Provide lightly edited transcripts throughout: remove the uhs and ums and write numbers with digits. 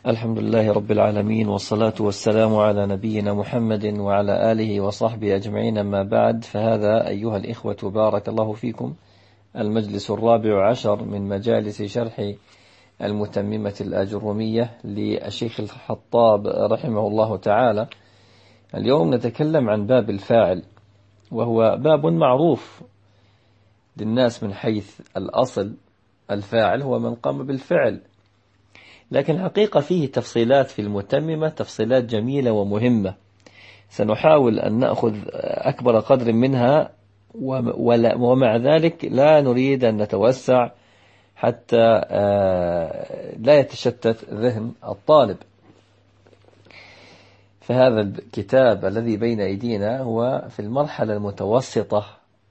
الحمد لله رب العالمين، والصلاة والسلام على نبينا محمد وعلى آله وصحبه أجمعين. أما بعد، فهذا أيها الإخوة بارك الله فيكم المجلس 14 من مجالس شرح المتممة الآجرومية للشيخ الخطاب رحمه الله تعالى. اليوم نتكلم عن باب الفاعل، وهو باب معروف للناس من حيث الأصل. الفاعل هو من قام بالفعل، لكن حقيقة فيه تفصيلات في المتممة، تفصيلات جميلة ومهمة، سنحاول أن نأخذ أكبر قدر منها، ومع ذلك لا نريد أن نتوسع حتى لا يتشتت ذهن الطالب. فهذا الكتاب الذي بين أيدينا هو في المرحلة المتوسطة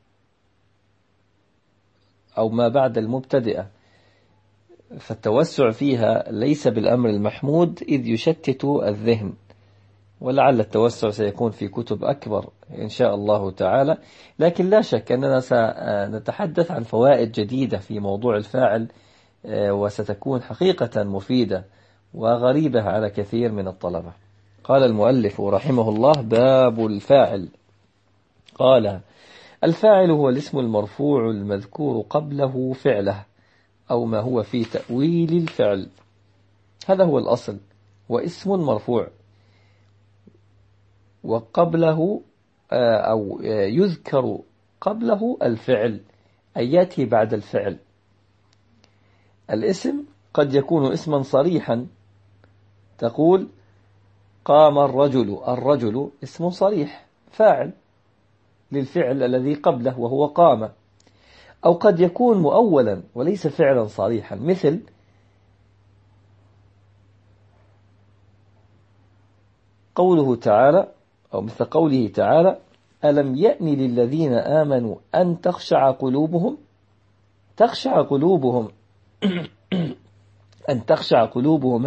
أو ما بعد المبتدئة، فالتوسع فيها ليس بالأمر المحمود إذ يشتت الذهن، ولعل التوسع سيكون في كتب أكبر إن شاء الله تعالى. لكن لا شك أننا سنتحدث عن فوائد جديدة في موضوع الفاعل، وستكون حقيقة مفيدة وغريبة على كثير من الطلبة. قال المؤلف رحمه الله: باب الفاعل. قال: الفاعل هو الاسم المرفوع المذكور قبله فعله أو ما هو في تأويل الفعل. هذا هو الأصل، واسم مرفوع وقبله أو يذكر قبله الفعل، أي يأتي بعد الفعل. الاسم قد يكون اسما صريحا، تقول قام الرجل. الرجل اسم صريح فاعل للفعل الذي قبله وهو قام. أو قد يكون مؤولا وليس فعلا صريحا، مثل قوله تعالى، أو مثل قوله تعالى: ألم يأن للذين آمنوا أن تخشع قلوبهم. تخشع قلوبهم أن تخشع قلوبهم،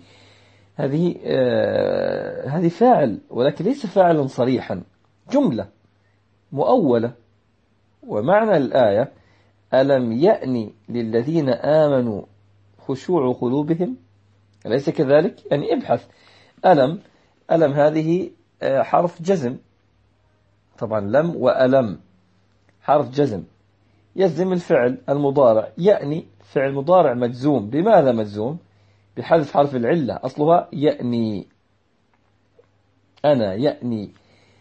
هذه فاعل، ولكن ليس فاعلا صريحا، جملة مؤولة. ومعنى الآية: ألم يأن للذين آمنوا خشوع قلوبهم، أليس كذلك؟ يعني ابحث. ألم هذه حرف جزم، طبعا لم وألم حرف جزم يجزم الفعل المضارع. يأني فعل مضارع مجزوم. بماذا مجزوم؟ بحذف حرف العلة، أصلها يأني. أنا يأني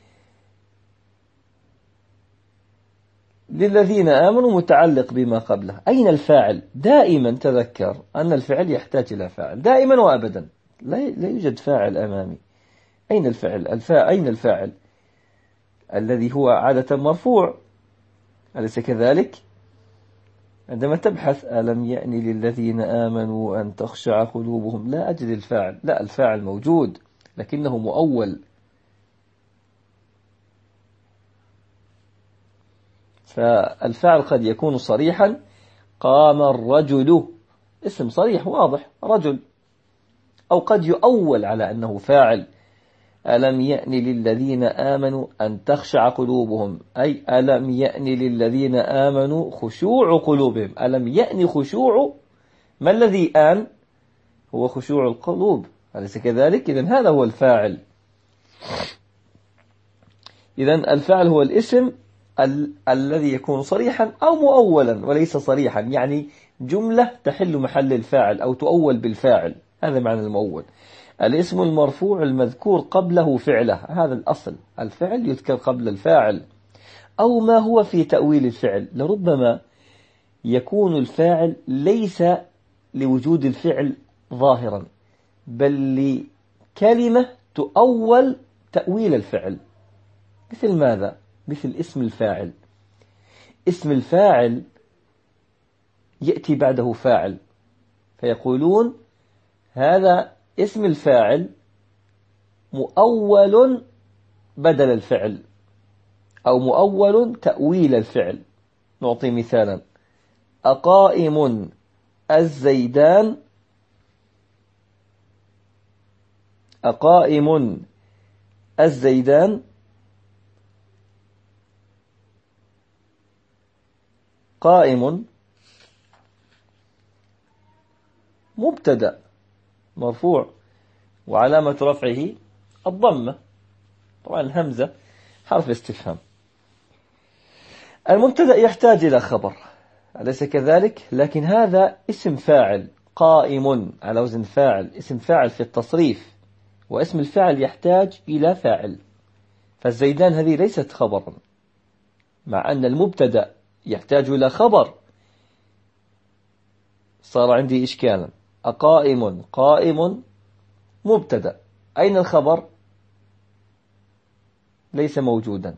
للذين آمنوا متعلق بما قبله. أين الفاعل؟ دائما تذكر أن الفعل يحتاج إلى فاعل دائما وأبدا. لا يوجد فاعل أمامي. أين الفعل؟ أين الفاعل الذي هو عادة مرفوع، أليس كذلك؟ عندما تبحث ألم يأن للذين آمنوا أن تخشع قلوبهم، لا أجد الفاعل. لا، الفاعل موجود لكنه مؤول. فالفاعل قد يكون صريحا. قام الرجل اسم صريح واضح، رجل. أو قد يؤول على أنه فاعل. ألم يأن للذين آمنوا أن تخشع قلوبهم، أي ألم يأن للذين آمنوا خشوع قلوبهم. ألم يأن خشوع، ما الذي آن؟ هو خشوع القلوب، أليس كذلك؟ إذن هذا هو الفاعل. إذن الفاعل هو الاسم الذي يكون صريحا أو مؤولا وليس صريحا، يعني جملة تحل محل الفاعل أو تؤول بالفاعل. هذا معنى المؤول. الاسم المرفوع المذكور قبله فعله، هذا الأصل، الفعل يذكر قبل الفاعل. أو ما هو في تأويل الفعل، لربما يكون الفاعل ليس لوجود الفعل ظاهرا، بل لكلمة تؤول تأويل الفعل. مثل ماذا؟ مثل اسم الفاعل. اسم الفاعل يأتي بعده فاعل، فيقولون هذا اسم الفاعل مؤول بدل الفعل، أو مؤول تأويل الفعل. نعطي مثالا: أقائم الزيدان. أقائم الزيدان قائم مبتدأ مرفوع وعلامة رفعه الضمة. طبعا الهمزة حرف استفهام. المبتدأ يحتاج إلى خبر، أليس كذلك؟ لكن هذا اسم فاعل قائم على وزن فاعل، اسم فاعل في التصريف، واسم الفاعل يحتاج إلى فاعل. فالزيدان هذه ليست خبرا، مع أن المبتدأ يحتاج إلى خبر. صار عندي إشكالا. أقائم قائم مبتدأ، أين الخبر؟ ليس موجودا.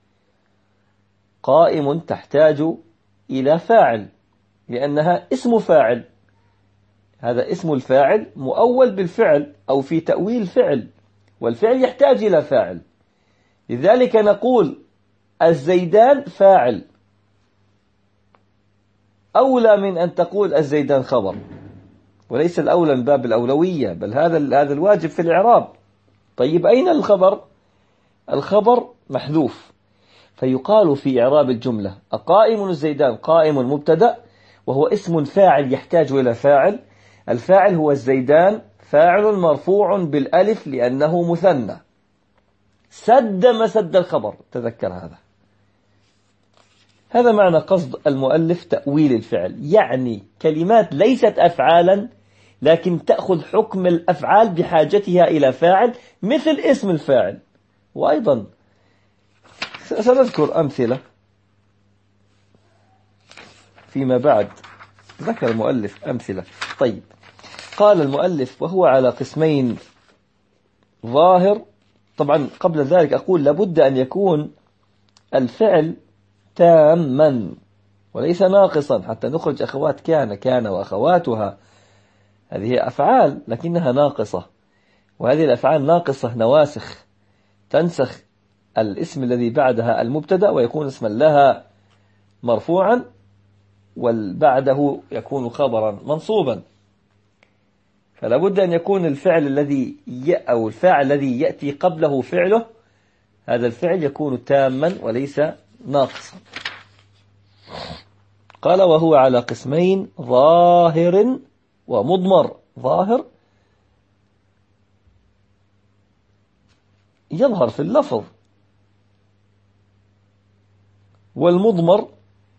قائم تحتاج إلى فاعل لأنها اسم فاعل، هذا اسم الفاعل مؤول بالفعل أو في تأويل فعل، والفعل يحتاج إلى فاعل. لذلك نقول الزيدان فاعل أولى من أن تقول الزيدان خبر، وليس الأولى من باب الأولوية، بل هذا الواجب في الإعراب. طيب أين الخبر؟ الخبر محذوف، فيقال في إعراب الجملة أقائم الزيدان قائم مبتدأ وهو اسم فاعل يحتاج إلى فاعل. الفاعل هو الزيدان، فاعل مرفوع بالألف لأنه مثنى، سد مسد الخبر، تذكر هذا. هذا معنى قصد المؤلف تأويل الفعل، يعني كلمات ليست أفعالا لكن تأخذ حكم الأفعال بحاجتها إلى فاعل مثل اسم الفاعل. وأيضا سنذكر أمثلة فيما بعد، ذكر المؤلف أمثلة. طيب، قال المؤلف وهو على قسمين ظاهر. طبعا قبل ذلك أقول لابد أن يكون الفعل تاما وليس ناقصا حتى نخرج أخوات كان وأخواتها، هذه أفعال لكنها ناقصة، وهذه الأفعال ناقصة نواسخ تنسخ الاسم الذي بعدها المبتدأ ويكون اسما لها مرفوعا، وبعده يكون خبرا منصوبا. فلا بد أن يكون الفعل أو الفاعل الذي يأتي قبله فعله، هذا الفعل يكون تاما وليس ناقصا. قال وهو على قسمين ظاهر ومضمر. ظاهر يظهر في اللفظ، والمضمر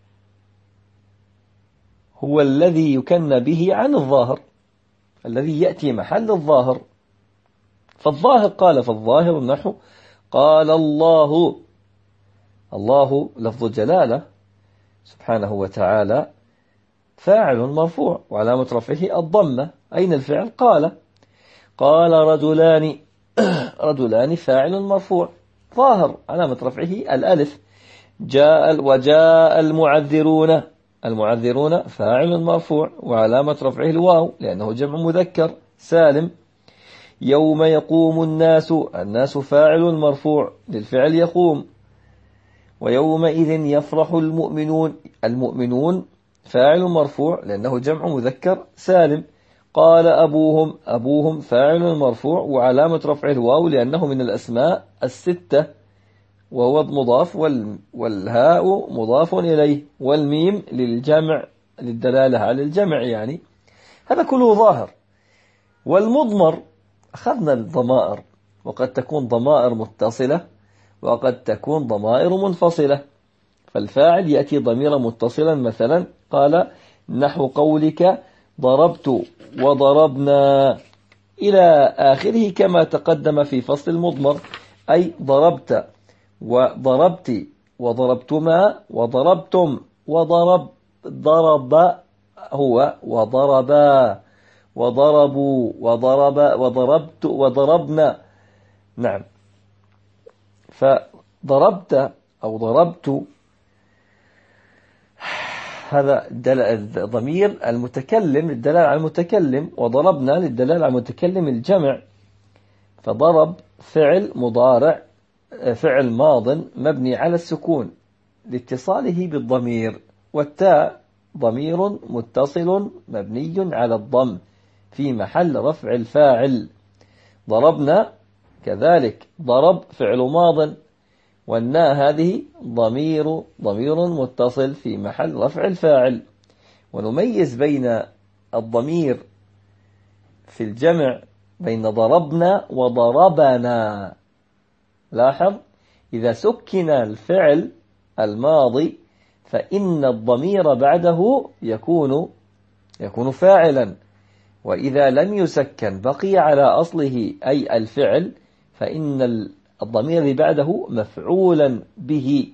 هو الذي يكنى به عن الظاهر، الذي يأتي محل الظاهر. فالظاهر قال فالظاهر نحو قال الله. الله لفظ جلالة سبحانه وتعالى، فاعل مرفوع وعلامة رفعه الضمة. أين الفعل؟ قال رجلان. رجلان فاعل مرفوع ظاهر علامة رفعه الألف. وجاء المعذرون. المعذرون فاعل مرفوع وعلامة رفعه الواو لأنه جمع مذكر سالم. يوم يقوم الناس. الناس فاعل مرفوع للفعل يقوم. ويومئذ يفرح المؤمنون. المؤمنون فاعل مرفوع لأنه جمع مذكر سالم. قال أبوهم. أبوهم فاعل مرفوع وعلامة رفعه الواو لأنه من الأسماء الستة، وهو مضاف والهاء مضاف إليه والميم للجمع للدلالة على الجمع، يعني هذا كله ظاهر. والمضمر أخذنا الضمائر، وقد تكون ضمائر متصلة وقد تكون ضمائر منفصلة. فالفاعل يأتي ضميرا متصلا، مثلا قال نحو قولك ضربت وضربنا إلى آخره كما تقدم في فصل المضمر، أي ضربت وضربت وضربتما وضربتم ضرب هو وضربا وضربوا وضربت وضربنا. نعم، فضربت أو ضربت هذا ضمير المتكلم للدلالة على المتكلم، وضربنا للدلالة على المتكلم الجمع. فضرب فعل مضارع فعل ماض مبني على السكون لاتصاله بالضمير، والتاء ضمير متصل مبني على الضم في محل رفع الفاعل. ضربنا كذلك ضرب فعل ماض، والناء هذه ضمير متصل في محل رفع الفاعل. ونميز بين الضمير في الجمع بين ضربنا وضربنا. لاحظ إذا سكن الفعل الماضي فإن الضمير بعده يكون فاعلا، وإذا لم يسكن بقي على أصله أي الفعل فإن الضمير بعده مفعولا به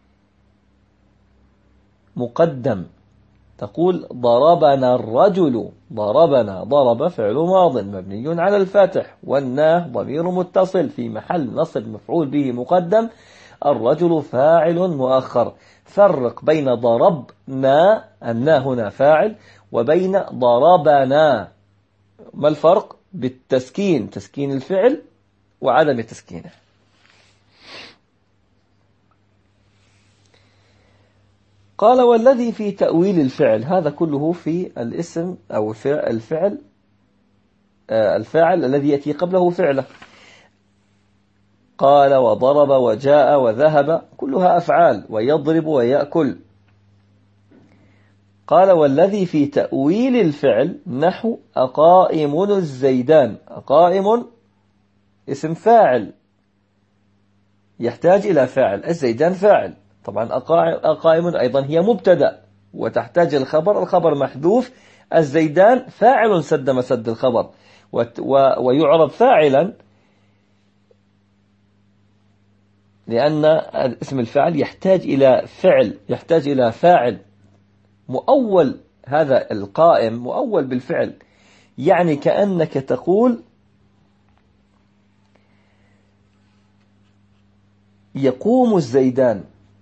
مقدم. تقول ضربنا الرجل. ضرب فعل ماض مبني على الفتح، والناه ضمير متصل في محل نصب مفعول به مقدم، الرجل فاعل مؤخر. فرق بين ضربنا النا هنا فاعل وبين ضربنا. ما الفرق؟ بالتسكين، تسكين الفعل وعدم تسكينه. قال والذي في تأويل الفعل، هذا كله في الاسم أو الفعل الفاعل الذي يأتي قبله فعله. قال وضرب وجاء وذهب كلها أفعال، ويضرب ويأكل. قال والذي في تأويل الفعل نحو أقائم الزيدان. أقائم اسم فاعل يحتاج إلى فاعل، الزيدان فاعل. طبعا أقائم أيضا هي مبتدأ وتحتاج الخبر محذوف. الزيدان فاعل سد مسد الخبر ويعرب فاعلا لأن اسم الفاعل يحتاج إلى فاعل مؤول. هذا القائم مؤول بالفعل، يعني كأنك تقول يقوم الزيدان.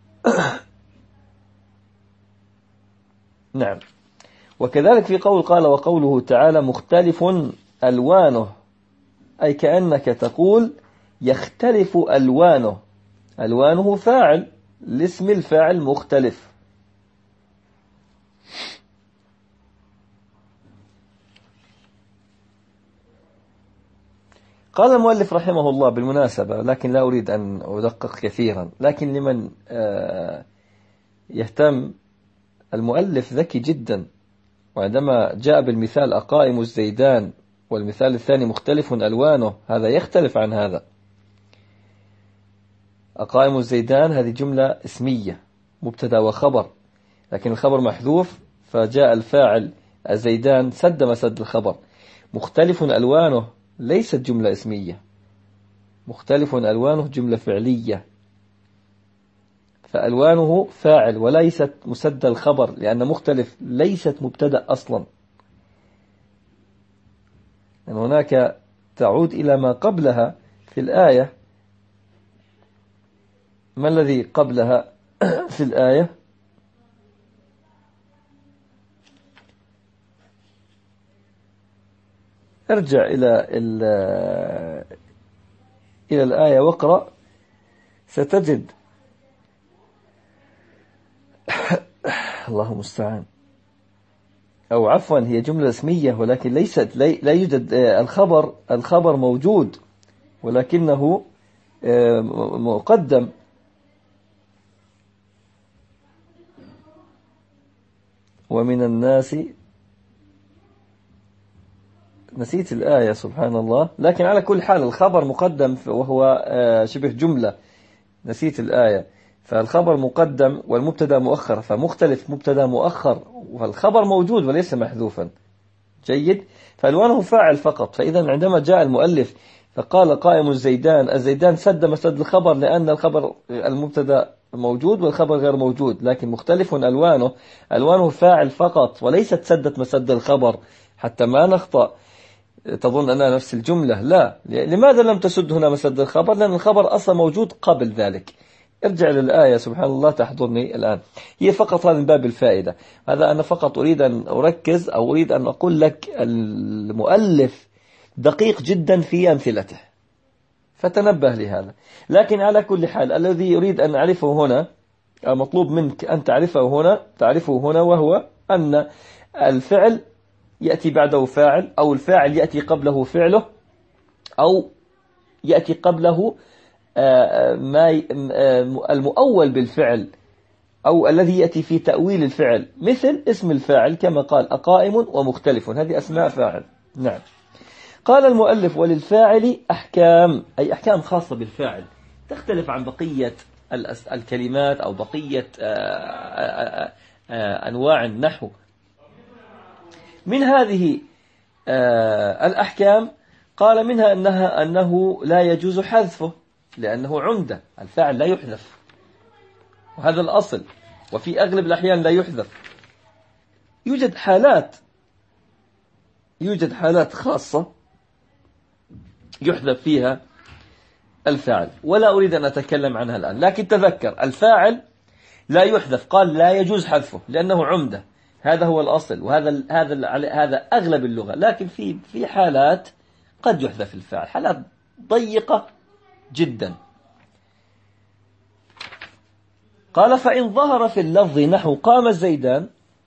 نعم. وكذلك في قال وقوله تعالى مختلف ألوانه، أي كأنك تقول يختلف ألوانه. ألوانه فاعل، الاسم الفاعل مختلف. قال المؤلف رحمه الله بالمناسبة، لكن لا أريد أن أدقق كثيرا، لكن لمن يهتم المؤلف ذكي جدا، وعندما جاء بالمثال أقائم الزيدان والمثال الثاني مختلف ألوانه، هذا يختلف عن هذا. أقائم الزيدان هذه جملة اسمية مبتدا وخبر، لكن الخبر محذوف فجاء الفاعل الزيدان سد مسد الخبر. مختلف ألوانه ليست جملة اسمية، مختلف ألوانه جملة فعلية، فألوانه فاعل وليست مسد الخبر، لأن مختلف ليست مبتدأ أصلا. يعني هناك تعود إلى ما قبلها في الآية. ما الذي قبلها في الآية؟ ارجع إلى الآية واقرأ ستجد الله المستعان، أو عفوا هي جملة اسمية ولكن ليست لا يوجد الخبر موجود ولكنه مقدم. ومن الناس، نسيت الآية سبحان الله، لكن على كل حال الخبر مقدم وهو شبه جملة. نسيت الآية. فالخبر مقدم والمبتدا مؤخر، فمختلف مبتدا مؤخر والخبر موجود وليس محذوفا. جيد. فألوانه فاعل فقط. فإذا عندما جاء المؤلف فقال قائم الزيدان سد مسد الخبر، لأن الخبر المبتدا موجود والخبر غير موجود، لكن مختلف ألوانه فاعل فقط وليست سدت مسد الخبر، حتى ما نخطأ تظن أنها نفس الجملة. لا. لماذا لم تسد هنا مسد الخبر؟ لأن الخبر أصلا موجود قبل ذلك. ارجع للآية سبحان الله تحضرني الآن. هي فقط هذا من باب الفائدة. هذا أنا فقط أريد أن أركز أو أريد أن أقول لك المؤلف دقيق جدا في أمثلته، فتنبه لهذا. لكن على كل حال الذي يريد أن أعرفه هنا، المطلوب منك أن تعرفه هنا وهو أن الفعل يأتي بعده فاعل، أو الفاعل يأتي قبله فعله، أو يأتي قبله المؤول بالفعل، أو الذي يأتي في تأويل الفعل، مثل اسم الفاعل كما قال أقائم ومختلف، هذه أسماء فاعل. نعم. قال المؤلف وللفاعل أحكام، أي أحكام خاصة بالفاعل تختلف عن بقية الكلمات أو بقية أنواع النحو. من هذه الأحكام قال منها أنه لا يجوز حذفه لأنه عمدة، الفاعل لا يحذف وهذا الأصل، وفي أغلب الأحيان لا يحذف. يوجد حالات خاصة يحذف فيها الفاعل ولا أريد أن أتكلم عنها الآن، لكن تذكر الفاعل لا يحذف، قال لا يجوز حذفه لأنه عمدة، هذا هو الأصل وهذا أغلب اللغة. لكن في حالات قد يحذف الفاعل، حالات ضيقة جدا. قال فإن ظهر في اللفظ نحو قام الزيدان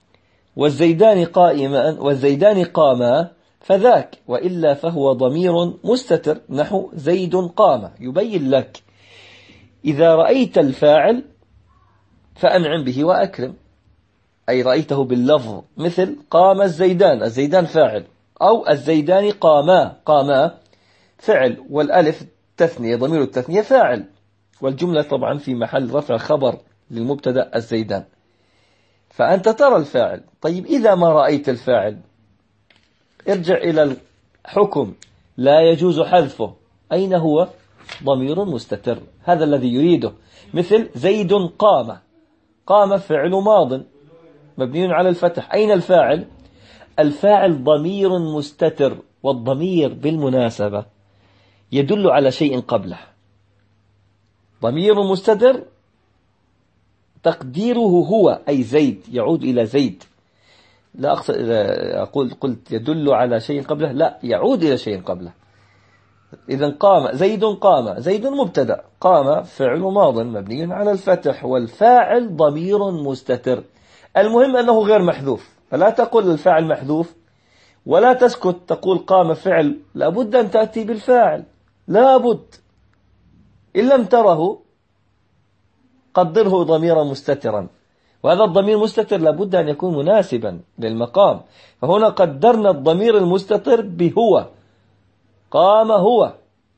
والزيدان قاما فذاك، وإلا فهو ضمير مستتر نحو زيد قام، يبين لك إذا رأيت الفاعل فأنعم به وأكرم، أي رأيته باللفظ، مثل قام الزيدان فاعل، أو الزيدان قاما فعل، والألف تثنية ضمير التثنية فاعل، والجملة طبعا في محل رفع خبر للمبتدأ الزيدان، فأنت ترى الفاعل. طيب إذا ما رأيت الفاعل ارجع إلى الحكم لا يجوز حذفه، أين هو؟ ضمير مستتر، هذا الذي يريده، مثل زيد قام فعل ماض مبني على الفتح، أين الفاعل؟ الفاعل ضمير مستتر، والضمير بالمناسبة يدل على شيء قبله، ضمير مستتر تقديره هو، أي زيد، يعود إلى زيد، لا أقصد إذا قلت يدل على شيء قبله، لا، يعود إلى شيء قبله. إذن زيد مبتدأ، قام فعل ماض مبني على الفتح، والفاعل ضمير مستتر، المهم أنه غير محذوف، فلا تقول الفاعل محذوف ولا تسكت تقول قام فعل، لابد أن تأتي بالفاعل، لابد، إن لم تره قدره ضميرا مستترا، وهذا الضمير مستتر لابد أن يكون مناسبا للمقام، فهنا قدرنا الضمير المستتر بهو، قام هو.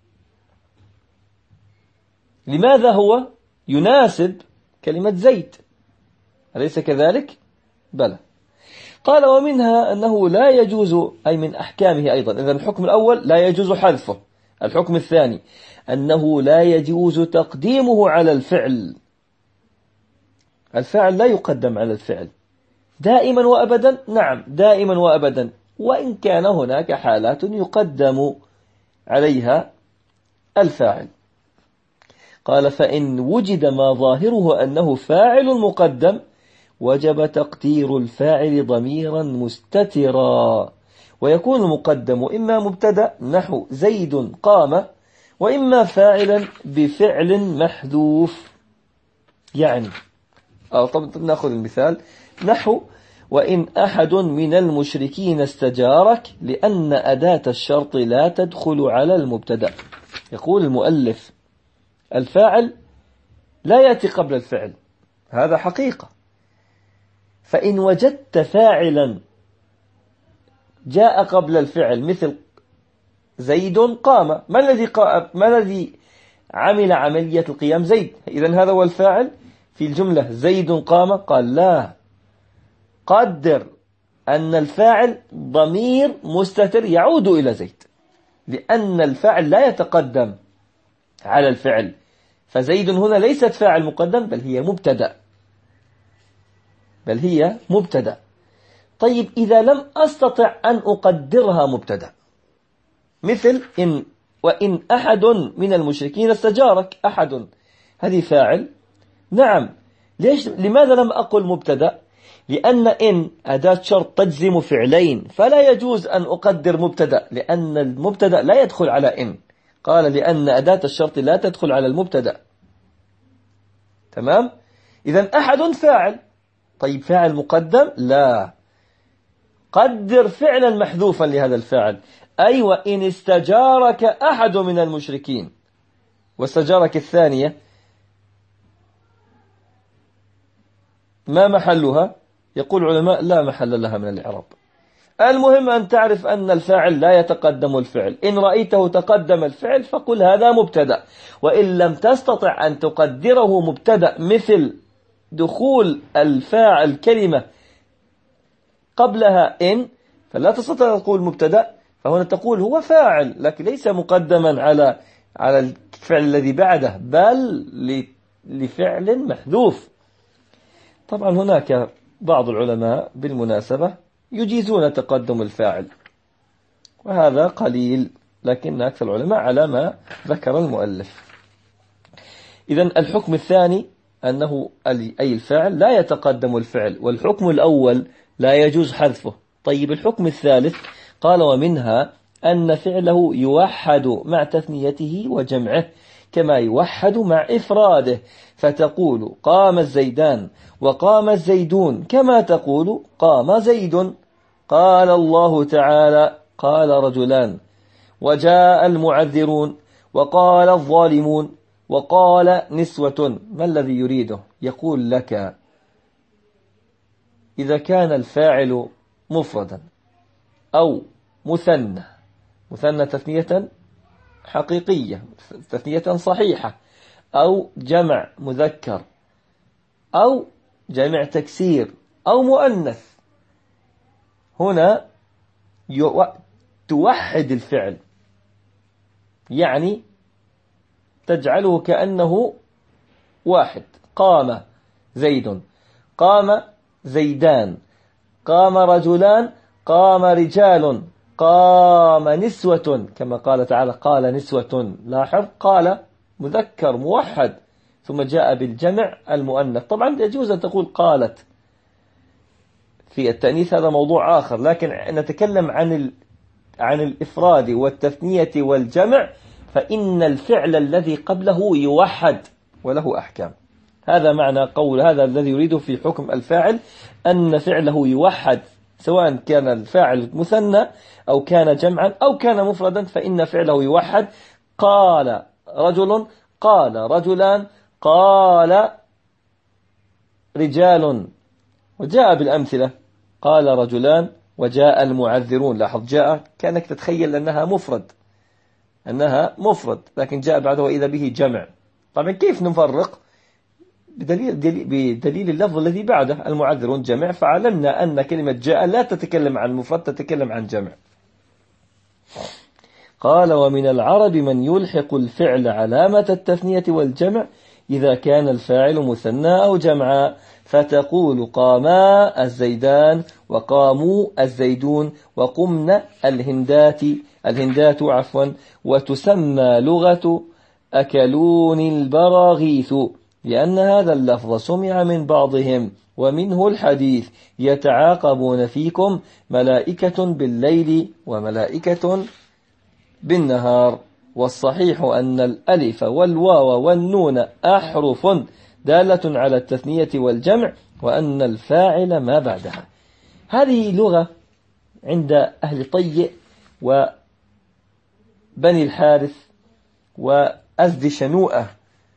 لماذا هو؟ يناسب كلمة زيد، أليس كذلك؟ بلى. قال ومنها أنه لا يجوز، أي من أحكامه أيضا، إذن الحكم الأول لا يجوز حذفه، الحكم الثاني أنه لا يجوز تقديمه على الفعل، الفاعل لا يقدم على الفعل دائما وأبدا، نعم دائما وأبدا، وإن كان هناك حالات يقدم عليها الفاعل. قال فإن وجد ما ظاهره أنه فاعل مقدم وجب تقدير الفاعل ضميرا مستترا، ويكون المقدم إما مبتدأ نحو زيد قام، وإما فاعلا بفعل محذوف. يعني طب نأخذ المثال نحو وإن أحد من المشركين استجارك، لأن أداة الشرط لا تدخل على المبتدأ. يقول المؤلف الفاعل لا يأتي قبل الفعل، هذا حقيقة، فإن وجدت فاعلا جاء قبل الفعل مثل زيد قام، ما الذي عمل عملية القيام؟ زيد، إذن هذا هو الفاعل في الجملة زيد قام. قال لا، قدر أن الفاعل ضمير مستتر يعود إلى زيد، لأن الفاعل لا يتقدم على الفعل، فزيد هنا ليست فاعل مقدم بل هي مبتدأ. طيب إذا لم أستطع أن أقدرها مبتدأ، مثل وإن أحد من المشركين استجارك، أحد هذه فاعل، نعم، لماذا لم أقل مبتدأ؟ لأن إن أداة شرط تجزم فعلين، فلا يجوز أن أقدر مبتدأ، لأن المبتدأ لا يدخل على إن، قال لأن أداة الشرط لا تدخل على المبتدأ. تمام؟ إذن أحد فاعل، طيب فاعل مقدم؟ لا، قدر فعلا محذوفا لهذا الفاعل، أي وإن استجارك أحد من المشركين، واستجارك الثانية ما محلها؟ يقول العلماء لا محل لها من الإعراب، المهم أن تعرف أن الفاعل لا يتقدم الفعل. إن رأيته تقدم الفعل فقل هذا مبتدأ، وإن لم تستطع أن تقدره مبتدأ مثل دخول الفاعل كلمة قبلها إن، فلا تستطيع أن تقول مبتدأ، فهنا تقول هو فاعل لكن ليس مقدما على الفعل الذي بعده، بل لفعل محذوف. طبعا هناك بعض العلماء بالمناسبة يجيزون تقدم الفاعل، وهذا قليل، لكن أكثر العلماء على ما ذكر المؤلف. إذن الحكم الثاني أنه أي الفاعل لا يتقدم الفعل، والحكم الأول لا يجوز حذفه. طيب الحكم الثالث قال ومنها أن فعله يوحد مع تثنيته وجمعه كما يوحد مع إفراده، فتقول قام الزيدان وقام الزيدون كما تقول قام زيد. قال الله تعالى قال رجلان، وجاء المعذرون، وقال الظالمون، وقال نسوة. ما الذي يريده؟ يقول لك إذا كان الفاعل مفردا أو مثنى تثنية حقيقية، تثنية صحيحة، أو جمع مذكر، أو جمع تكسير، أو مؤنث، هنا توحد الفعل، يعني تجعله كأنه واحد. قام زيد، قام زيدان، قام رجلان، قام رجال، قام نسوة، كما قال تعالى قال نسوة. لاحظ قال مذكر موحد ثم جاء بالجمع المؤنث. طبعا يجوز أن تقول قالت في التأنيث، هذا موضوع آخر، لكن نتكلم عن الإفراد والتثنية والجمع، فإن الفعل الذي قبله يوحد وله أحكام. هذا معنى قول هذا الذي يريده في حكم الفاعل، أن فعله يوحد سواء كان الفاعل مثنى أو كان جمعا أو كان مفردا، فإن فعله يوحد. قال رجل، قال رجلان، قال رجال، وجاء بالأمثلة قال رجلان وجاء المعذرون. لاحظ جاء كأنك تتخيل أنها مفرد، لكن جاء بعده إذا به جمع. طبعا كيف نفرق؟ بدليل اللفظ الذي بعده، المعذرون جمع، فعلمنا أن كلمة جاء لا تتكلم عن مفرد، تتكلم عن جمع. قال ومن العرب من يلحق الفعل علامة التثنية والجمع إذا كان الفاعل مثنى أو جمعا، فتقول قاما الزيدان، وقاموا الزيدون، وقمنا الهندات وتسمى لغة أكلون البراغيث، لأن هذا اللفظ سمع من بعضهم، ومنه الحديث يتعاقبون فيكم ملائكة بالليل وملائكة بالنهار. والصحيح أن الألف والواو والنون أحرف دالة على التثنية والجمع، وأن الفاعل ما بعدها. هذه لغة عند أهل طي وبني الحارث وأزد شنوءة،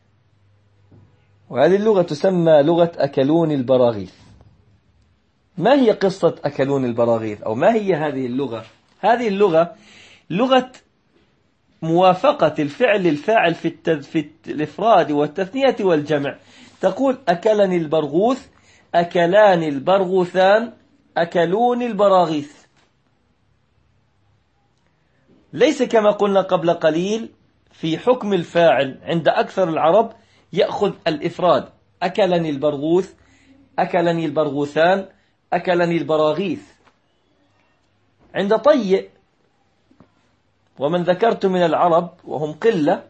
وهذه اللغة تسمى لغة أكلون البراغيث. ما هي قصة أكلون البراغيث، أو ما هي هذه اللغة؟ هذه اللغة لغة موافقة الفعل للفاعل في الإفراد والتثنية والجمع. تقول أكلني البرغوث، أكلان البرغوثان، أكلون البراغيث. ليس كما قلنا قبل قليل في حكم الفاعل عند أكثر العرب يأخذ الإفراد، أكلني البرغوث، أكلني البرغوثان، أكلني البراغيث. عند طي ومن ذكرت من العرب وهم قلة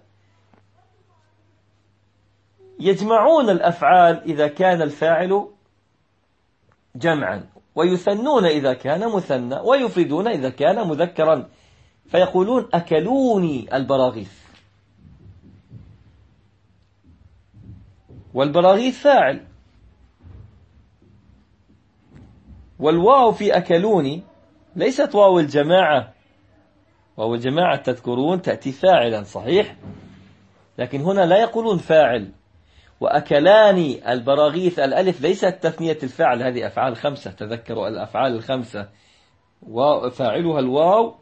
يجمعون الأفعال إذا كان الفاعل جمعا، ويثنون إذا كان مثنى، ويفردون إذا كان مذكرا، فيقولون أكلوني البراغيث. والبراغيث فاعل، والواو في أكلوني ليست واو الجماعة، واو الجماعة تذكرون تأتي فاعلا صحيح، لكن هنا لا يقولون فاعل. وأكلاني البراغيث الألف ليست تثنية الفعل، هذه أفعال خمسة، تذكروا الأفعال الخمسة، وفاعلها الواو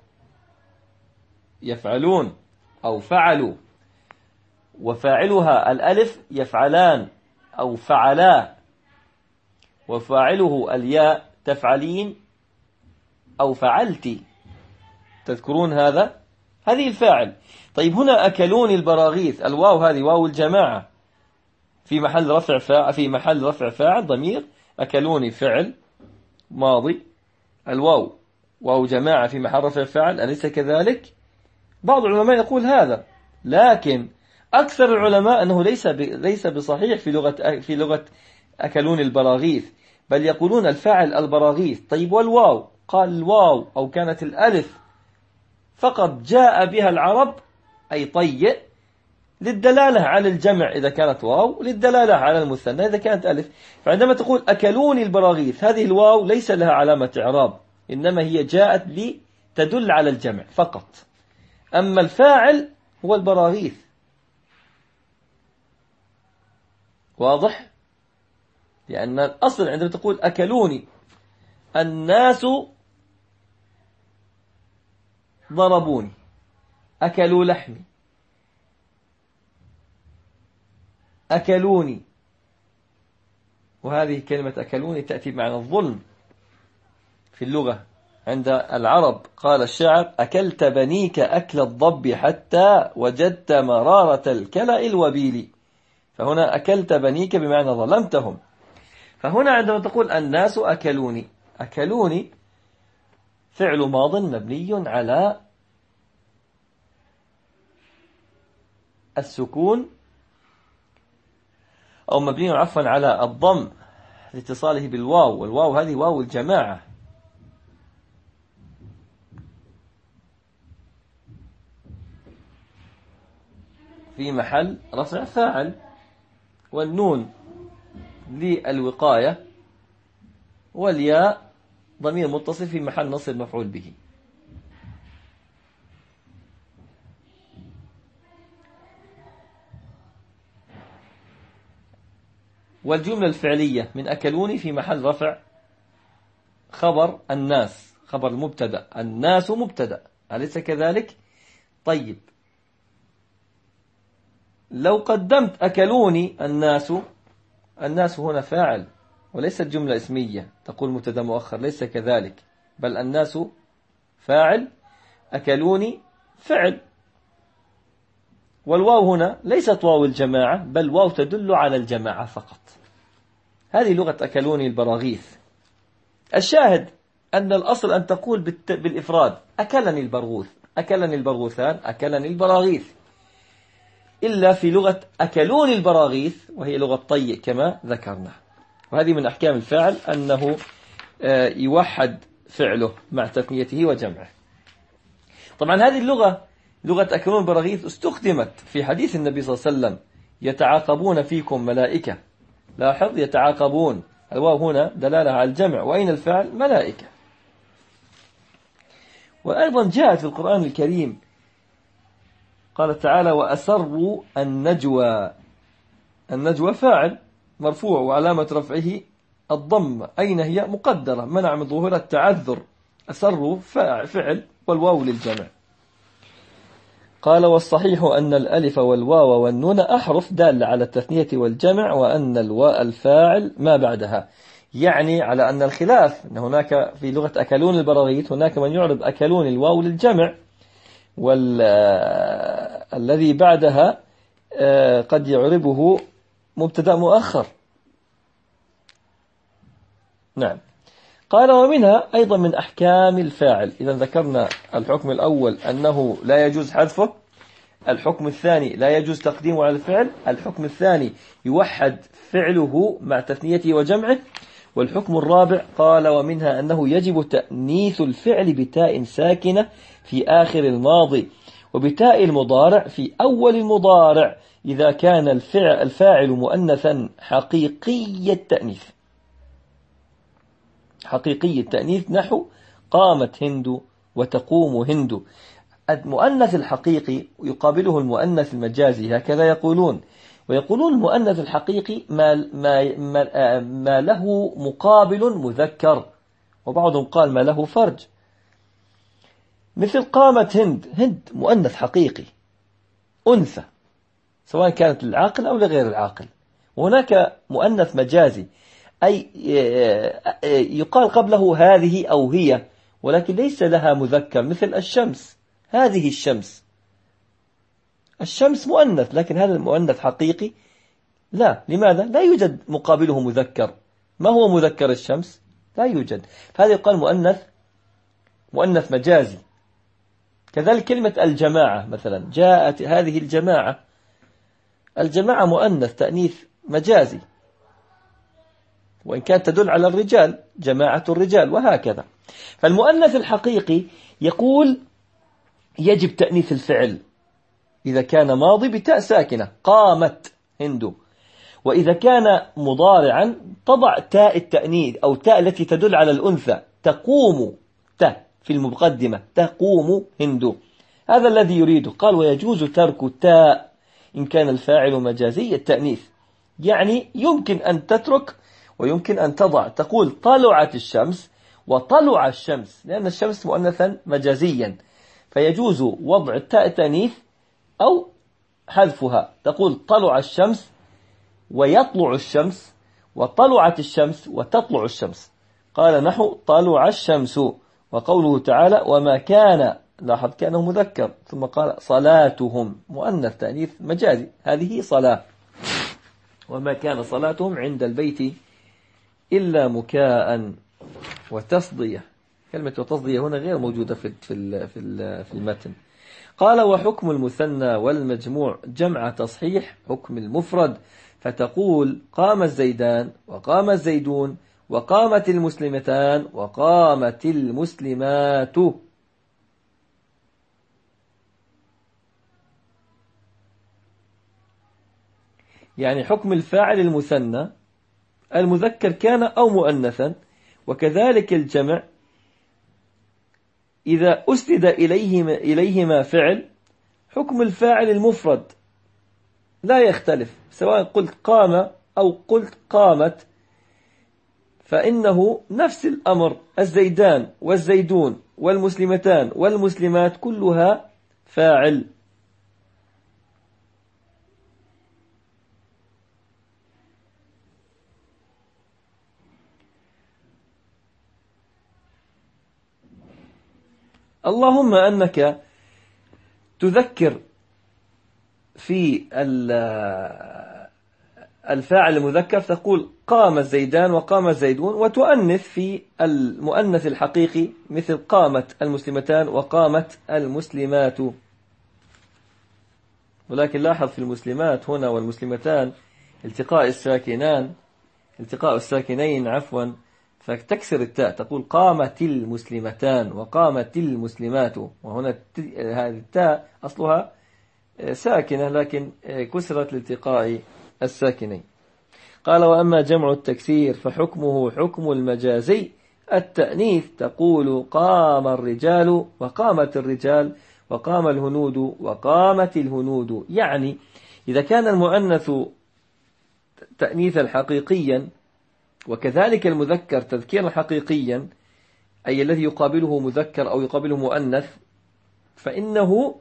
يفعلون أو فعلوا، وفاعلها الألف يفعلان أو فعلا، وفاعله الياء تفعلين أو فعلت. تذكرون هذا؟ هذه الفاعل. طيب هنا أكلون البراغيث، الواو هذه واو الجماعة في محل رفع فاعل ضمير. أكلوني فعل ماضي، الواو واو جماعة في محل رفع فاعل، أليس كذلك؟ بعض العلماء يقول هذا، لكن أكثر العلماء أنه ليس بصحيح في لغة أكلون البراغيث، بل يقولون الفاعل البراغيث. طيب والواو؟ قال الواو أو كانت الألف فقط جاء بها العرب أي طيء للدلالة على الجمع إذا كانت واو، للدلالة على المثنى إذا كانت ألف. فعندما تقول أكلون البراغيث، هذه الواو ليس لها علامة إعراب، إنما هي جاءت لتدل على الجمع فقط. أما الفاعل هو البراغيث. واضح؟ لأن الأصل عندما تقول أكلوني، الناس ضربوني، أكلوا لحمي، أكلوني. وهذه كلمة أكلوني تأتي معنى الظلم في اللغة عند العرب. قال الشاعر: أكلت بنيك أكل الضب حتى وجدت مرارة الكلأ الوبيل. فهنا أكلت بنيك بمعنى ظلمتهم. فهنا عندما تقول الناس أكلوني، أكلوني فعل ماض مبني على السكون، أو مبني عفوا على الضم لاتصاله بالواو، والواو هذه واو الجماعة. في محل رفع فاعل، والنون للوقاية، والياء ضمير متصل في محل نصب مفعول به. والجملة الفعلية من أكلوني في محل رفع خبر الناس، خبر المبتدأ، الناس مبتدأ، أليس كذلك؟ طيب لو قدمت أكلوني الناس، الناس هنا فاعل وليست جملة اسمية تقول مبتدأ مؤخر، ليس كذلك، بل الناس فاعل، أكلوني فعل. والواو هنا ليست واو الجماعة، بل واو تدل على الجماعة فقط. هذه لغة أكلوني البراغيث. الشاهد أن الأصل أن تقول بالإفراد: أكلني البرغوث، أكلني البرغوثان، أكلني البراغيث، إلا في لغة أكلون البراغيث وهي لغة طيء كما ذكرنا. وهذه من أحكام الفاعل أنه يوحد فعله مع تثنيته وجمعه. طبعا هذه اللغة، لغة أكلون البراغيث، استخدمت في حديث النبي صلى الله عليه وسلم: يتعاقبون فيكم ملائكة. لاحظ، يتعاقبون، الواو هنا دلالة على الجمع، وأين الفعل؟ ملائكة. وأيضا جاءت في القرآن الكريم قال تعالى: وأسروا النجوى. النجوى فاعل مرفوع وعلامة رفعه الضم، أين هي؟ مقدرة، منع من ظهور التعذر. أسروا فعل والواو للجمع. قال: والصحيح أن الألف والواو والنون أحرف دالة على التثنية والجمع، وأن الواء الفاعل ما بعدها. يعني على أن الخلاف أن هناك في لغة أكلون البراغيث هناك من يعرب أكلون الواو للجمع، والذي بعدها قد يعربه مبتدأ مؤخر. نعم. قال: ومنها أيضا من أحكام الفاعل. إذا ذكرنا الحكم الأول أنه لا يجوز حذفه، الحكم الثاني لا يجوز تقديمه على الفعل، الحكم الثاني يوحد فعله مع تثنيته وجمعه، والحكم الرابع قال: ومنها أنه يجب تأنيث الفعل بتاء ساكنة في آخر الماضي، وبتاء المضارع في أول المضارع إذا كان الفاعل مؤنثا حقيقي التأنيث. حقيقي التأنيث نحو قامت هند وتقوم هند. المؤنث الحقيقي يقابله المؤنث المجازي، هكذا يقولون. ويقولون المؤنث الحقيقي ما له مقابل مذكر، وبعضهم قال ما له فرج. مثل قامت هند. هند مؤنث حقيقي، أنثى، سواء كانت للعاقل أو لغير العاقل. وهناك مؤنث مجازي، أي يقال قبله هذه أو هي، ولكن ليس لها مذكر، مثل الشمس. هذه الشمس، الشمس مؤنث، لكن هذا المؤنث حقيقي؟ لا. لماذا؟ لا يوجد مقابله مذكر. ما هو مذكر الشمس؟ لا يوجد. فهذا يقال مؤنث مجازي. كذلك كلمة الجماعة مثلا، جاءت هذه الجماعة. الجماعة مؤنث تأنيث مجازي، وإن كانت تدل على الرجال، جماعة الرجال، وهكذا. فالمؤنث الحقيقي يقول يجب تأنيث الفعل إذا كان ماضي بتاء ساكنة، قامت هند. وإذا كان مضارعا تضع تاء التأنيث أو تاء التي تدل على الأنثى، تقوم، تاء في المقدمة، تقوم هند. هذا الذي يريده. قال ويجوز ترك تاء إن كان الفاعل مجازي التأنيث، يعني يمكن أن تترك ويمكن أن تضع. تقول طلعت الشمس وطلع الشمس، لأن الشمس مؤنثا مجازيا، فيجوز وضع التاء التأنيث أو حذفها. تقول طلع الشمس ويطلع الشمس، وطلعت الشمس وتطلع الشمس. قال نحو طلع الشمس. وقوله تعالى وما كان، لاحظ كانه مذكر، ثم قال صلاتهم، مؤنث تأنيث مجازي، هذه صلاة. وما كان صلاتهم عند البيت إلا مكاء وتصدية. كلمة وتصدية هنا غير موجودة في المتن. قال وحكم المثنى والمجموع جمع تصحيح حكم المفرد، فتقول قام الزيدان وقام الزيدون وقامت المسلمتان وقامت المسلمات. يعني حكم الفاعل المثنى المذكر كان أو مؤنثا، وكذلك الجمع إذا أسند إليهما فعل، حكم الفاعل المفرد لا يختلف، سواء قلت قام أو قلت قامت، فإنه نفس الأمر. الزيدان والزيدون والمسلمتان والمسلمات كلها فاعل. اللهم أنك تذكر في الفاعل المذكر، تقول قام الزيدان وقام الزيدون، وتؤنث في المؤنث الحقيقي مثل قامت المسلمتان وقامت المسلمات. ولكن لاحظ في المسلمات هنا والمسلمتان التقاء الساكنين عفوا، فتكسر التاء، تقول قامت المسلمتان وقامت المسلمات. وهنا هذه التاء أصلها ساكنة، لكن كسرت لالتقاء الساكنين. قال وأما جمع التكسير فحكمه حكم المجازي التأنيث، تقول قام الرجال وقامت الرجال وقام الهنود وقامت الهنود. يعني إذا كان المؤنث تأنيثا حقيقيا وكذلك المذكر تذكيرا حقيقيا، أي الذي يقابله مذكر أو يقابله مؤنث، فإنه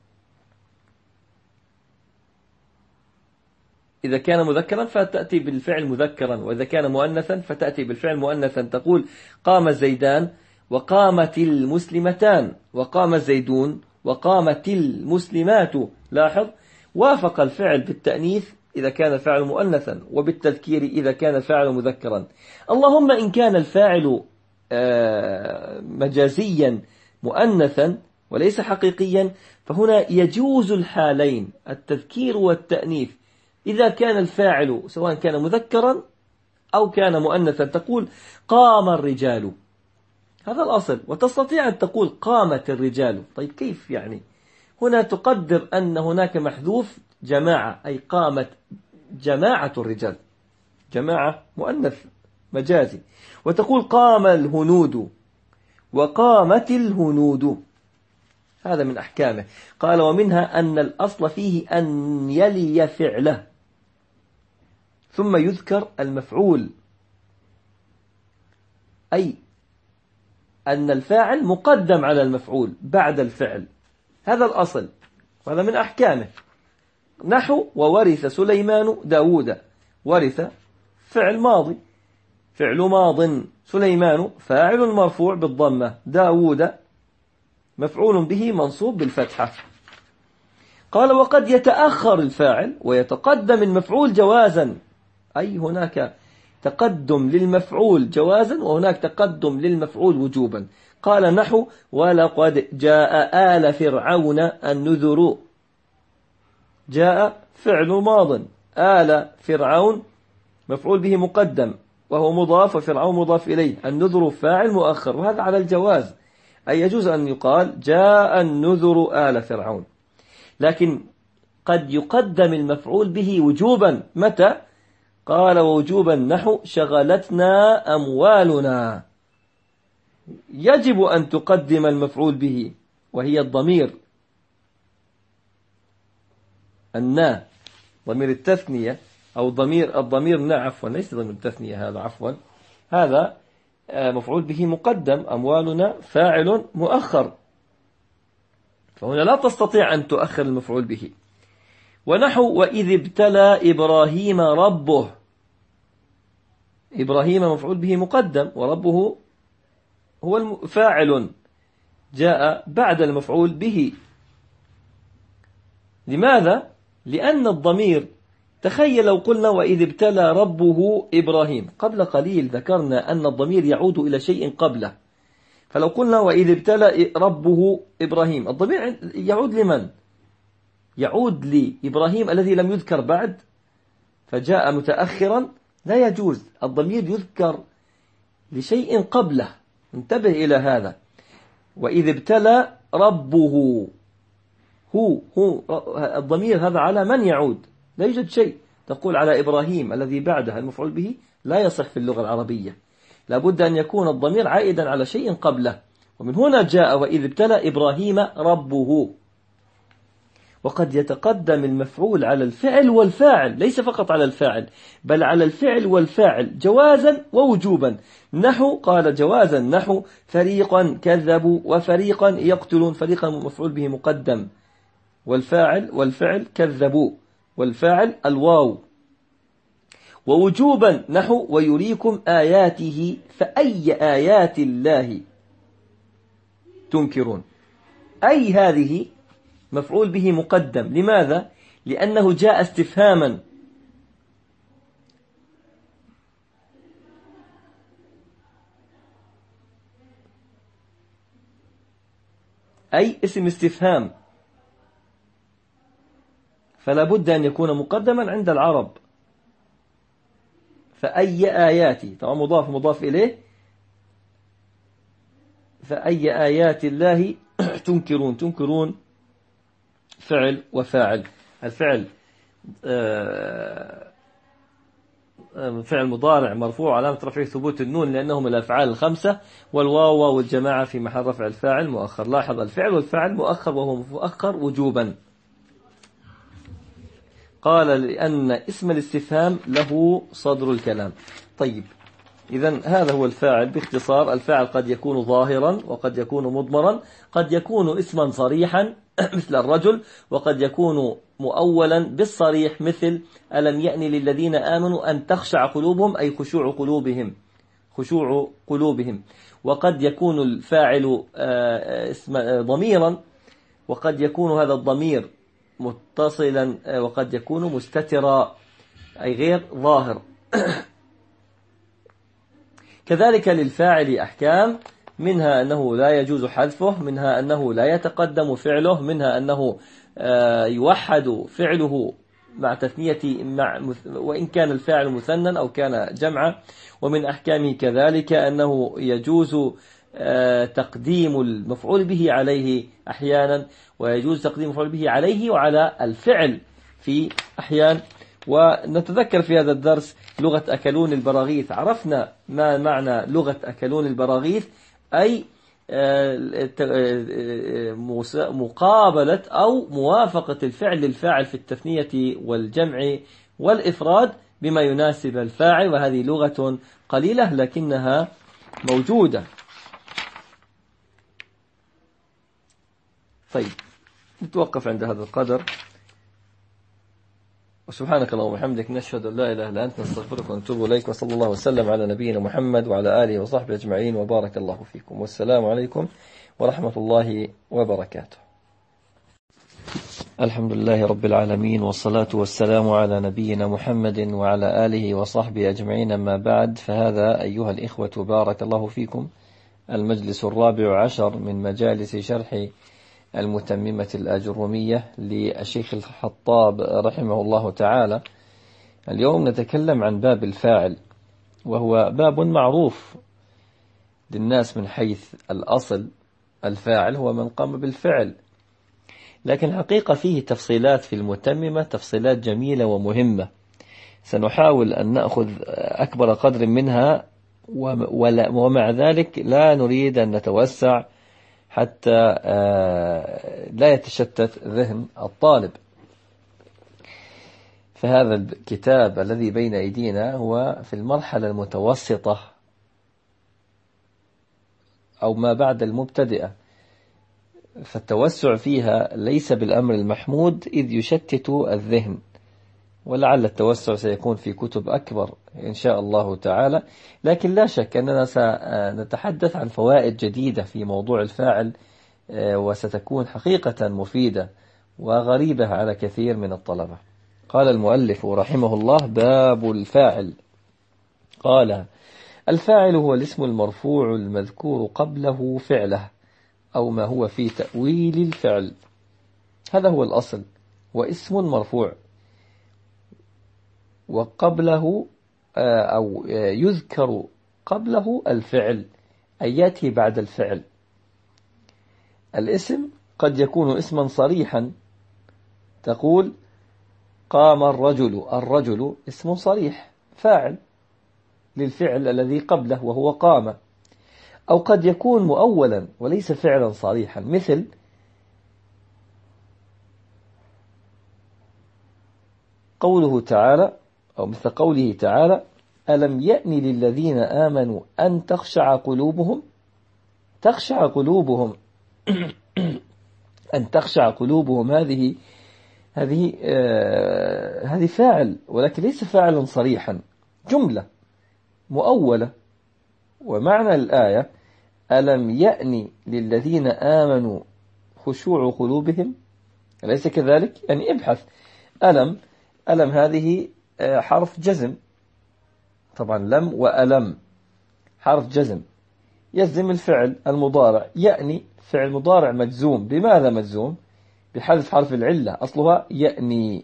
إذا كان مذكرا فتأتي بالفعل مذكرا، وإذا كان مؤنثا فتأتي بالفعل مؤنثا. تقول قام الزيدان وقامت المسلمتان وقام الزيدون وقامت المسلمات. لاحظ وافق الفعل بالتأنيث إذا كان الفاعل مؤنثا، وبالتذكير إذا كان الفاعل مذكرا. اللهم إن كان الفاعل مجازيا مؤنثا وليس حقيقيا، فهنا يجوز الحالين، التذكير والتأنيث، إذا كان الفاعل سواء كان مذكرا أو كان مؤنثا. تقول قام الرجال، هذا الأصل، وتستطيع أن تقول قامت الرجال. طيب كيف يعني؟ هنا تقدر أن هناك محذوف جماعة، أي قامت جماعة الرجال، جماعة مؤنث مجازي. وتقول قام الهنود وقامت الهنود. هذا من أحكامه. قال ومنها أن الأصل فيه أن يلي فعله ثم يذكر المفعول، أي أن الفاعل مقدم على المفعول بعد الفعل، هذا الأصل، وهذا من أحكامه. نحو وورث سليمان داود، ورث فعل ماضي، فعل ماض، سليمان فاعل مرفوع بالضمة، داود مفعول به منصوب بالفتحة. قال وقد يتأخر الفاعل ويتقدم المفعول جوازا، أي هناك تقدم للمفعول جوازا وهناك تقدم للمفعول وجوبا. قال نحو ولقد جاء آل فرعون النذر، جاء فعل ماض، آل فرعون مفعول به مقدم وهو مضاف وفرعون مضاف إليه، النذر فاعل مؤخر، وهذا على الجواز، أي يجوز أن يقال جاء النذر آل فرعون. لكن قد يقدم المفعول به وجوبا، متى؟ قال ووجوبا نحو شغلتنا أموالنا، يجب أن تقدم المفعول به وهي الضمير النا، ضمير التثنية أو الضمير عفوا ليس ضمير التثنية، هذا عفوا هذا مفعول به مقدم، أموالنا فاعل مؤخر، فهنا لا تستطيع أن تؤخر المفعول به. ونحو وإذ ابتلى إبراهيم ربه، إبراهيم مفعول به مقدم وربه هو فاعل جاء بعد المفعول به. لماذا؟ لأن الضمير، تخيل لو قلنا وإذ ابتلى ربه إبراهيم، قبل قليل ذكرنا أن الضمير يعود إلى شيء قبله، فلو قلنا وإذ ابتلى ربه إبراهيم، الضمير يعود لمن؟ يعود لإبراهيم الذي لم يذكر بعد فجاء متأخرا، لا يجوز، الضمير يذكر لشيء قبله، انتبه إلى هذا. وإذ ابتلى ربه، هو الضمير هذا على من يعود؟ لا يوجد شيء، تقول على إبراهيم الذي بعدها المفعول به، لا يصح في اللغة العربية، لابد أن يكون الضمير عائدا على شيء قبله، ومن هنا جاء وإذ ابتلى إبراهيم ربه. وقد يتقدم المفعول على الفعل والفاعل، ليس فقط على الفاعل بل على الفعل والفاعل جوازا ووجوبا. نحو قال جوازا نحو فريقا كذبوا وفريقا يقتلون، فريقا مفعول به مقدم والفعل كذبوا والفاعل الواو. ووجوبا نحو ويريكم آياته فأي آيات الله تنكرون، أي هذه مفعول به مقدم، لماذا؟ لأنه جاء استفهاما، أي اسم استفهام، فلا بد أن يكون مقدما عند العرب. فأي آياتي طبعا مضاف إليه، فأي آيات الله تنكرون فعل وفاعل، الفعل فعل مضارع مرفوع علامة رفعه ثبوت النون لأنه من الأفعال الخمسة، والواو والجماعة في محل رفع الفاعل مؤخر. لاحظ الفعل والفاعل مؤخر وهو مؤخر وجوبا. قال لأن اسم الاستفهام له صدر الكلام. طيب إذن هذا هو الفاعل باختصار. الفاعل قد يكون ظاهرا وقد يكون مضمرا، قد يكون اسما صريحا مثل الرجل، وقد يكون مؤولا بالصريح مثل ألم يأن للذين آمنوا أن تخشع قلوبهم، أي خشوع قلوبهم. وقد يكون الفاعل ضميرا، وقد يكون هذا الضمير متصلا، وقد يكون مستترا أي غير ظاهر. كذلك للفاعل أحكام، منها أنه لا يجوز حذفه، منها أنه لا يتقدم فعله، منها أنه يوحد فعله مع تثنية وإن كان الفاعل مثنى أو كان جمعا. ومن أحكامه كذلك أنه يجوز تقديم المفعول به عليه أحيانا، ويجوز تقديم المفعول به عليه وعلى الفعل في أحيان. ونتذكر في هذا الدرس لغة أكلون البراغيث، عرفنا ما معنى لغة أكلون البراغيث، أي مقابلة أو موافقة الفعل للفاعل في التثنية والجمع والإفراد بما يناسب الفاعل، وهذه لغة قليلة لكنها موجودة. طيب نتوقف عند هذا القدر، وسبحانك اللهم وبحمدك نشهد أن لا إله إلا أنت نستغفرك ونتوب إليك، وصلى الله وسلم على نبينا محمد وعلى آله وصحبه أجمعين، وبارك الله فيكم، والسلام عليكم ورحمة الله وبركاته. الحمد لله رب العالمين، والصلاة والسلام على نبينا محمد وعلى آله وصحبه أجمعين، أما بعد، فهذا أيها الإخوة بارك الله فيكم المجلس 14 من مجالس شرح المتممة الآجرومية للشيخ الخطاب رحمه الله تعالى. اليوم نتكلم عن باب الفاعل، وهو باب معروف للناس من حيث الأصل. الفاعل هو من قام بالفعل، لكن الحقيقة فيه تفصيلات في المتممة، تفصيلات جميلة ومهمة، سنحاول أن نأخذ أكبر قدر منها، ومع ذلك لا نريد أن نتوسع حتى لا يتشتت ذهن الطالب. فهذا الكتاب الذي بين أيدينا هو في المرحلة المتوسطة أو ما بعد المبتدئة، فالتوسع فيها ليس بالأمر المحمود إذ يشتت الذهن، ولعل التوسع سيكون في كتب أكبر إن شاء الله تعالى. لكن لا شك أننا سنتحدث عن فوائد جديدة في موضوع الفاعل، وستكون حقيقة مفيدة وغريبة على كثير من الطلبة. قال المؤلف رحمه الله: باب الفاعل. قال: الفاعل هو الاسم المرفوع المذكور قبله فعله أو ما هو في تأويل الفعل. هذا هو الأصل، واسم مرفوع وقبله أو يذكر قبله الفعل، أي يأتي بعد الفعل. الاسم قد يكون اسما صريحا، تقول قام الرجل، الرجل اسم صريح فاعل للفعل الذي قبله وهو قام. أو قد يكون مؤولا وليس فعلا صريحا، مثل قوله تعالى، أو مثل قوله تعالى: ألم يأن للذين آمنوا أن تخشع قلوبهم. تخشع قلوبهم أن تخشع قلوبهم، هذه فاعل، ولكن ليس فاعلا صريحا، جملة مؤولة. ومعنى الآية: ألم يأن للذين آمنوا خشوع قلوبهم، أليس كذلك؟ يعني ابحث. ألم هذه حرف جزم، طبعا لم وألم حرف جزم يجزم الفعل المضارع. يأني فعل مضارع مجزوم، بماذا مجزوم؟ بحذف حرف العلة، أصلها يأني،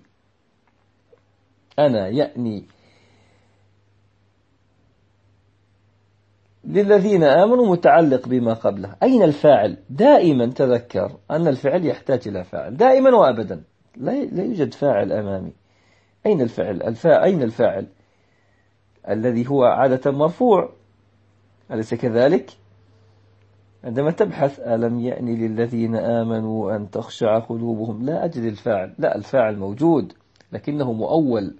أنا يأني. للذين آمنوا متعلق بما قبله. أين الفاعل؟ دائما تذكر أن الفعل يحتاج إلى فاعل دائما وأبدا، لا يوجد فاعل أمامي. أين الفعل؟ أين الفاعل الذي هو عادة مرفوع، أليس كذلك؟ عندما تبحث ألم يأن للذين آمنوا أن تخشع قلوبهم، لا أجد الفاعل. لا، الفاعل موجود لكنه مؤول.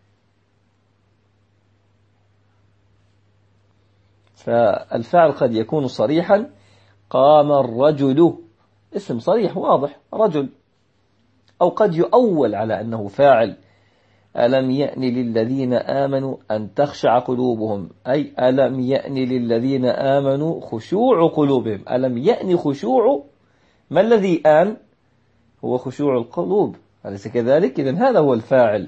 فالفاعل قد يكون صريحا، قام الرجل اسم صريح واضح رجل، أو قد يؤول على أنه فاعل. ألم يأن للذين آمنوا أن تخشع قلوبهم، أي ألم يأن للذين آمنوا خشوع قلوبهم. ألم يأن خشوع، ما الذي آن؟ هو خشوع القلوب، أليس كذلك؟ إذن هذا هو الفاعل.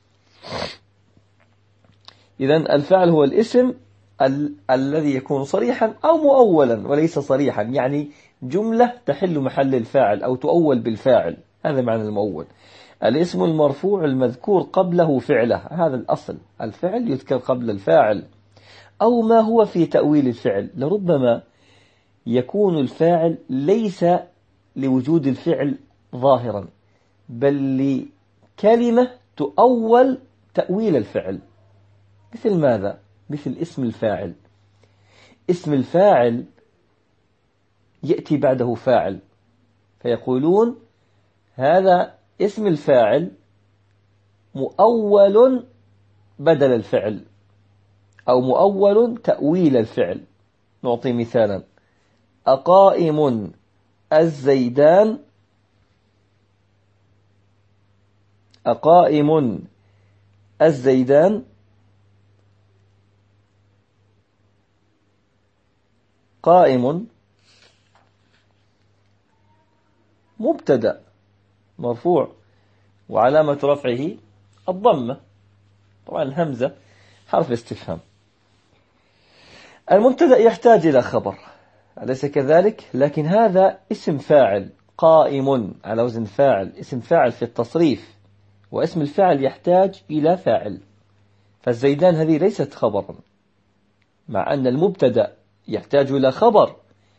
إذن الفاعل هو الاسم الذي يكون صريحا أو مؤولا وليس صريحا، يعني جملة تحل محل الفاعل أو تؤول بالفاعل، هذا معنى المؤول. الاسم المرفوع المذكور قبله فعله، هذا الأصل، الفعل يذكر قبل الفاعل. أو ما هو في تأويل الفعل، لربما يكون الفاعل ليس لوجود الفعل ظاهرا، بل لكلمة تؤول تأويل الفعل. مثل ماذا؟ مثل اسم الفاعل. اسم الفاعل يأتي بعده فاعل، فيقولون هذا اسم الفاعل مؤول بدل الفعل، أو مؤول تأويل الفعل. نعطي مثالا: أقائم الزيدان أقائم الزيدان؟ قائم مبتدأ مرفوع وعلامة رفعه الضمة، طبعا الهمزة حرف استفهام. المبتدأ يحتاج إلى خبر، أليس كذلك؟ لكن هذا اسم فاعل، قائم على وزن فاعل، اسم فاعل في التصريف، واسم الفاعل يحتاج إلى فاعل، فالزيدان هذه ليست خبرا، مع أن المبتدأ يحتاج إلى خبر.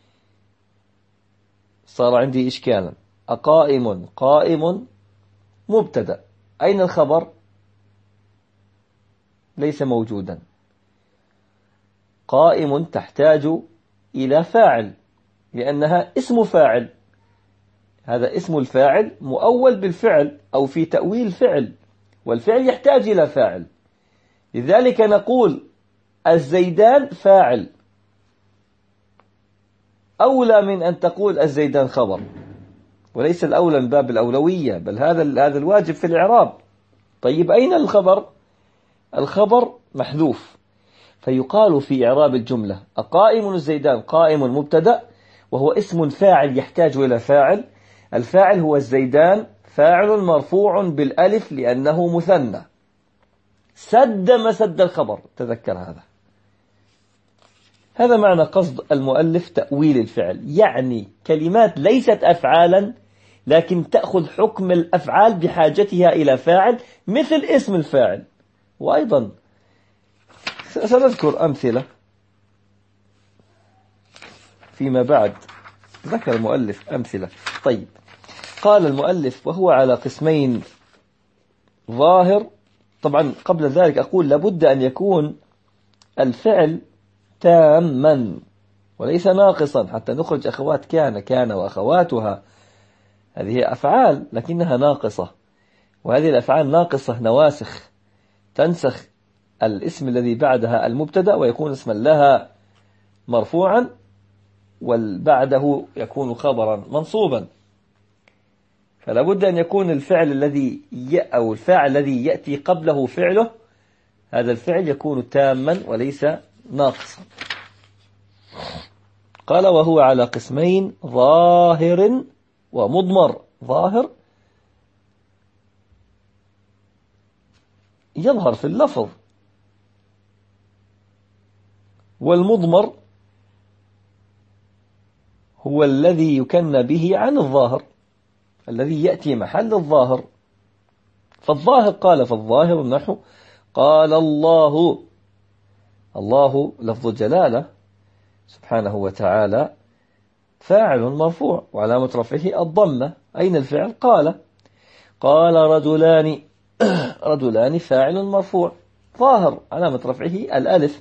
صار عندي إشكالا، أقائم قائم مبتدأ، أين الخبر؟ ليس موجودا. قائم تحتاج إلى فاعل لأنها اسم فاعل، هذا اسم الفاعل مؤول بالفعل أو في تأويل فعل، والفعل يحتاج إلى فاعل، لذلك نقول الزيدان فاعل أولى من أن تقول الزيدان خبر، وليس الأولى من باب الأولوية، بل هذا الواجب في الإعراب. طيب أين الخبر؟ الخبر محذوف، فيقال في إعراب الجملة أقائم الزيدان قائم مبتدأ وهو اسم فاعل يحتاج إلى فاعل، الفاعل هو الزيدان فاعل مرفوع بالألف لأنه مثنى، سد مسد الخبر، تذكر هذا معنى قصد المؤلف تأويل الفعل، يعني كلمات ليست أفعالا لكن تأخذ حكم الأفعال بحاجتها إلى فاعل مثل اسم الفاعل. وأيضا سنذكر أمثلة فيما بعد، ذكر المؤلف أمثلة. طيب، قال المؤلف وهو على قسمين ظاهر. طبعا قبل ذلك أقول لابد أن يكون الفعل تاما وليس ناقصا حتى نخرج أخوات كان وأخواتها، هذه أفعال لكنها ناقصة، وهذه الأفعال ناقصة نواسخ تنسخ الاسم الذي بعدها المبتدأ ويكون اسما لها مرفوعا، وبعده يكون خبرا منصوبا، فلا بد أن يكون الفعل أو الفاعل الذي يأتي قبله فعله، هذا الفعل يكون تاما وليس ناقصا. قال وهو على قسمين ظاهر ومضمر. ظاهر يظهر في اللفظ، والمضمر هو الذي يكنى به عن الظاهر، الذي يأتي محل الظاهر. فالظاهر قال فالظاهر نحو قال الله، الله لفظ جلالة سبحانه وتعالى فاعل مرفوع وعلامة رفعه الضمة. أين الفعل؟ قال رجلان، رجلان فاعل مرفوع ظاهر علامة رفعه الألف.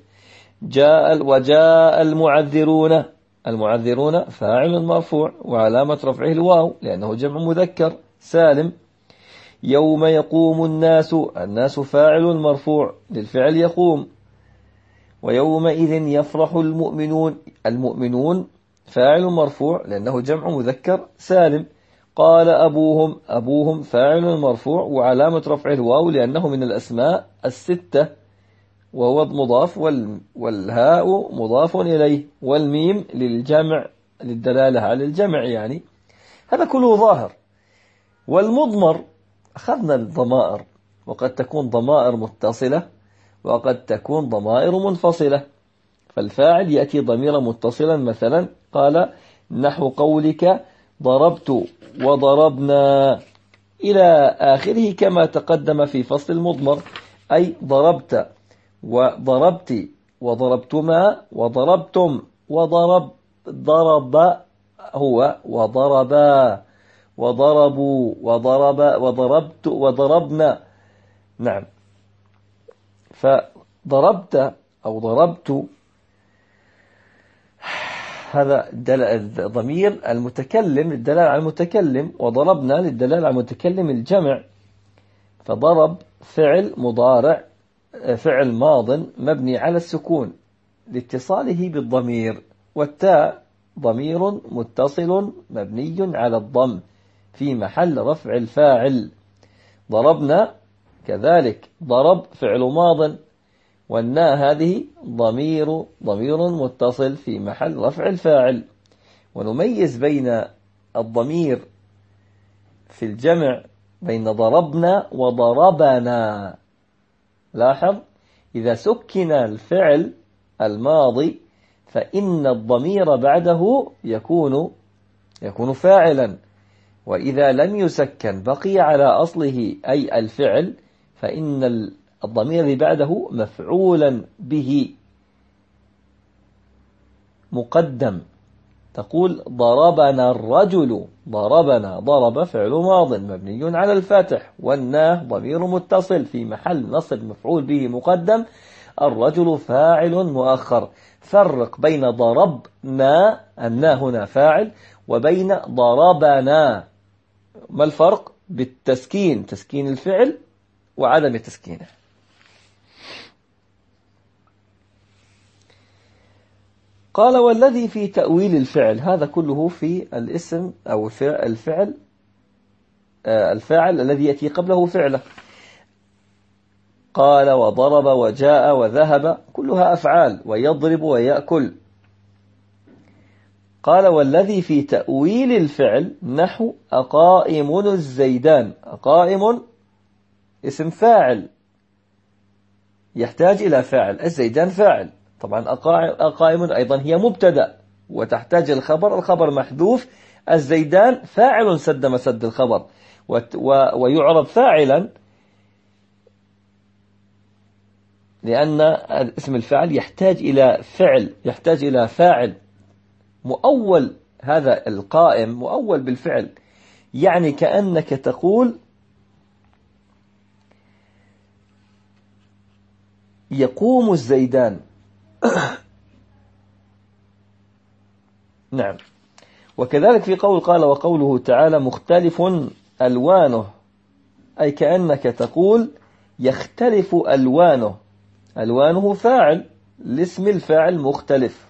وجاء المعذرون، المعذرون فاعل مرفوع وعلامة رفعه الواو لأنه جمع مذكر سالم. يوم يقوم الناس، الناس فاعل مرفوع للفعل يقوم. ويومئذ يفرح المؤمنون، المؤمنون فاعل مرفوع لأنه جمع مذكر سالم. قال أبوهم، أبوهم فاعل مرفوع وعلامة رفعه الواو لأنه من الأسماء الستة وهو مضاف، والهاء مضاف إليه، والميم للجمع للدلالة على الجمع، يعني هذا كله ظاهر. والمضمر أخذنا الضمائر، وقد تكون ضمائر متصلة وقد تكون ضمائر منفصلة، فالفاعل يأتي ضميرا متصلا مثلا قال نحو قولك ضربت وضربنا إلى آخره كما تقدم في فصل المضمر، أي ضربت وضربت وضربتما وضربتم ضرب هو وضربا وضربوا وضربت وضربنا. نعم، فضربت أو ضربت هذا ضمير المتكلم للدلالة على المتكلم، وضربنا للدلالة على المتكلم الجمع. فضرب فعل مضارع فعل ماض مبني على السكون لاتصاله بالضمير، والتاء ضمير متصل مبني على الضم في محل رفع الفاعل. ضربنا كذلك ضرب فعل ماض، والناء هذه ضمير متصل في محل رفع الفاعل. ونميز بين الضمير في الجمع بين ضربنا وضربنا. لاحظ إذا سكن الفعل الماضي فإن الضمير بعده يكون فاعلا، وإذا لم يسكن بقي على أصله أي الفعل فإن الضمير بعده مفعولا به مقدم. تقول ضربنا الرجل. ضرب فعل ماض مبني على الفتح، والناه ضمير متصل في محل نصب مفعول به مقدم، الرجل فاعل مؤخر. فرق بين ضربنا النا هنا فاعل وبين ضربنا. ما الفرق؟ بالتسكين، تسكين الفعل وعدم تسكينه. قال والذي في تأويل الفعل، هذا كله في الاسم أو الفعل الفاعل الذي يأتي قبله فعله. قال وضرب وجاء وذهب كلها أفعال، ويضرب ويأكل. قال والذي في تأويل الفعل نحو أقائم الزيدان. أقائم اسم فاعل يحتاج إلى فاعل، الزيدان فاعل. طبعا أقائم أيضا هي مبتدأ وتحتاج الخبر محذوف. الزيدان فاعل سد مسد الخبر، ويعرب فاعلا لأن اسم الفاعل يحتاج إلى فاعل مؤول. هذا القائم مؤول بالفعل، يعني كأنك تقول يقوم الزيدان. نعم. وكذلك في قال وقوله تعالى مختلف ألوانه، أي كأنك تقول يختلف ألوانه. ألوانه فاعل، الاسم الفاعل مختلف.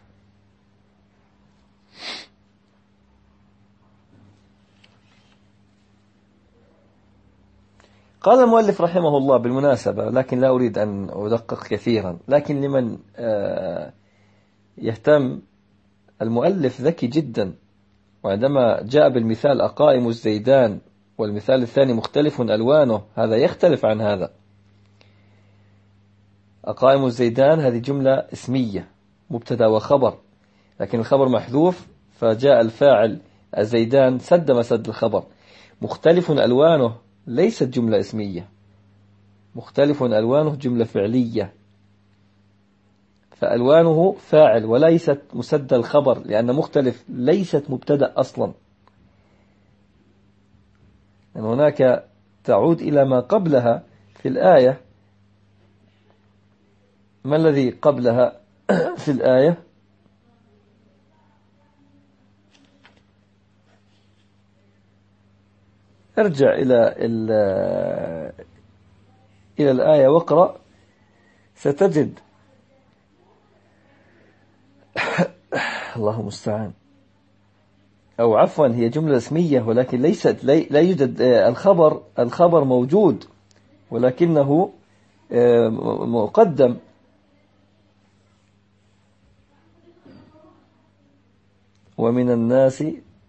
قال المؤلف رحمه الله بالمناسبة، لكن لا أريد أن أدقق كثيرا، لكن لمن يهتم، المؤلف ذكي جدا، وعندما جاء بالمثال أقائم الزيدان والمثال الثاني مختلف ألوانه، هذا يختلف عن هذا. أقائم الزيدان هذه جملة اسمية مبتدا وخبر، لكن الخبر محذوف فجاء الفاعل الزيدان سد مسد الخبر. مختلف ألوانه ليست جملة اسمية، مختلف ألوانه جملة فعلية، فألوانه فاعل وليست مسد الخبر، لأن مختلف ليست مبتدأ أصلا. يعني هناك تعود إلى ما قبلها في الآية. ما الذي قبلها في الآية؟ ارجع إلى الآية واقرأ، ستجد الله المستعان، أو عفوا هي جملة اسمية ولكن ليست لا يوجد الخبر موجود ولكنه مقدم. ومن الناس،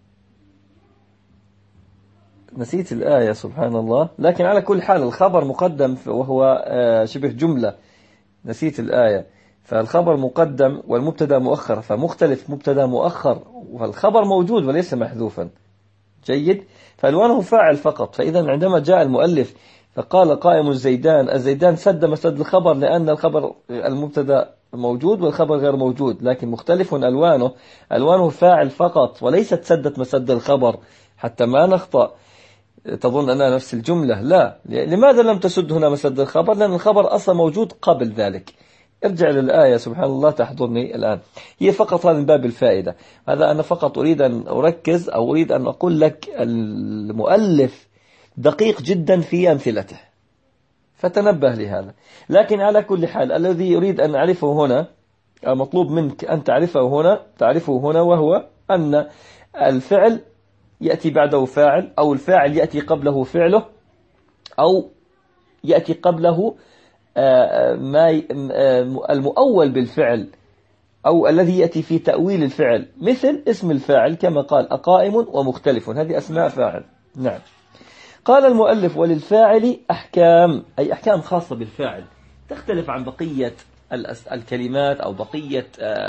نسيت الآية سبحان الله، لكن على كل حال الخبر مقدم وهو شبه جملة. نسيت الآية. فالخبر مقدم والمبتدا مؤخر، فمختلف مبتدا مؤخر، والخبر موجود وليس محذوفا. جيد. فألوانه فاعل فقط. فإذا عندما جاء المؤلف فقال قائم الزيدان سد مسد الخبر، لأن الخبر المبتدا موجود والخبر غير موجود، لكن مختلف ألوانه فاعل فقط وليست سدت مسد الخبر، حتى ما نخطأ تظن أنها نفس الجملة. لا. لماذا لم تسد هنا مسد الخبر؟ لأن الخبر أصلا موجود قبل ذلك. ارجع للآية سبحان الله تحضرني الآن. هي فقط هذا من باب الفائدة. هذا أنا فقط أريد أن أركز، أو أريد أن أقول لك المؤلف دقيق جدا في أمثلته، فتنبه لهذا. لكن على كل حال الذي يريد أن أعرفه هنا، المطلوب منك أن تعرفه هنا، وهو أن الفعل يأتي بعده فاعل، أو الفاعل يأتي قبله فعله، أو يأتي قبله ما المؤول بالفعل أو الذي يأتي في تأويل الفعل، مثل اسم الفاعل كما قال أقائم ومختلف، هذه أسماء فاعل. نعم. قال المؤلف وللفاعل أحكام، أي أحكام خاصة بالفاعل تختلف عن بقية الكلمات أو بقية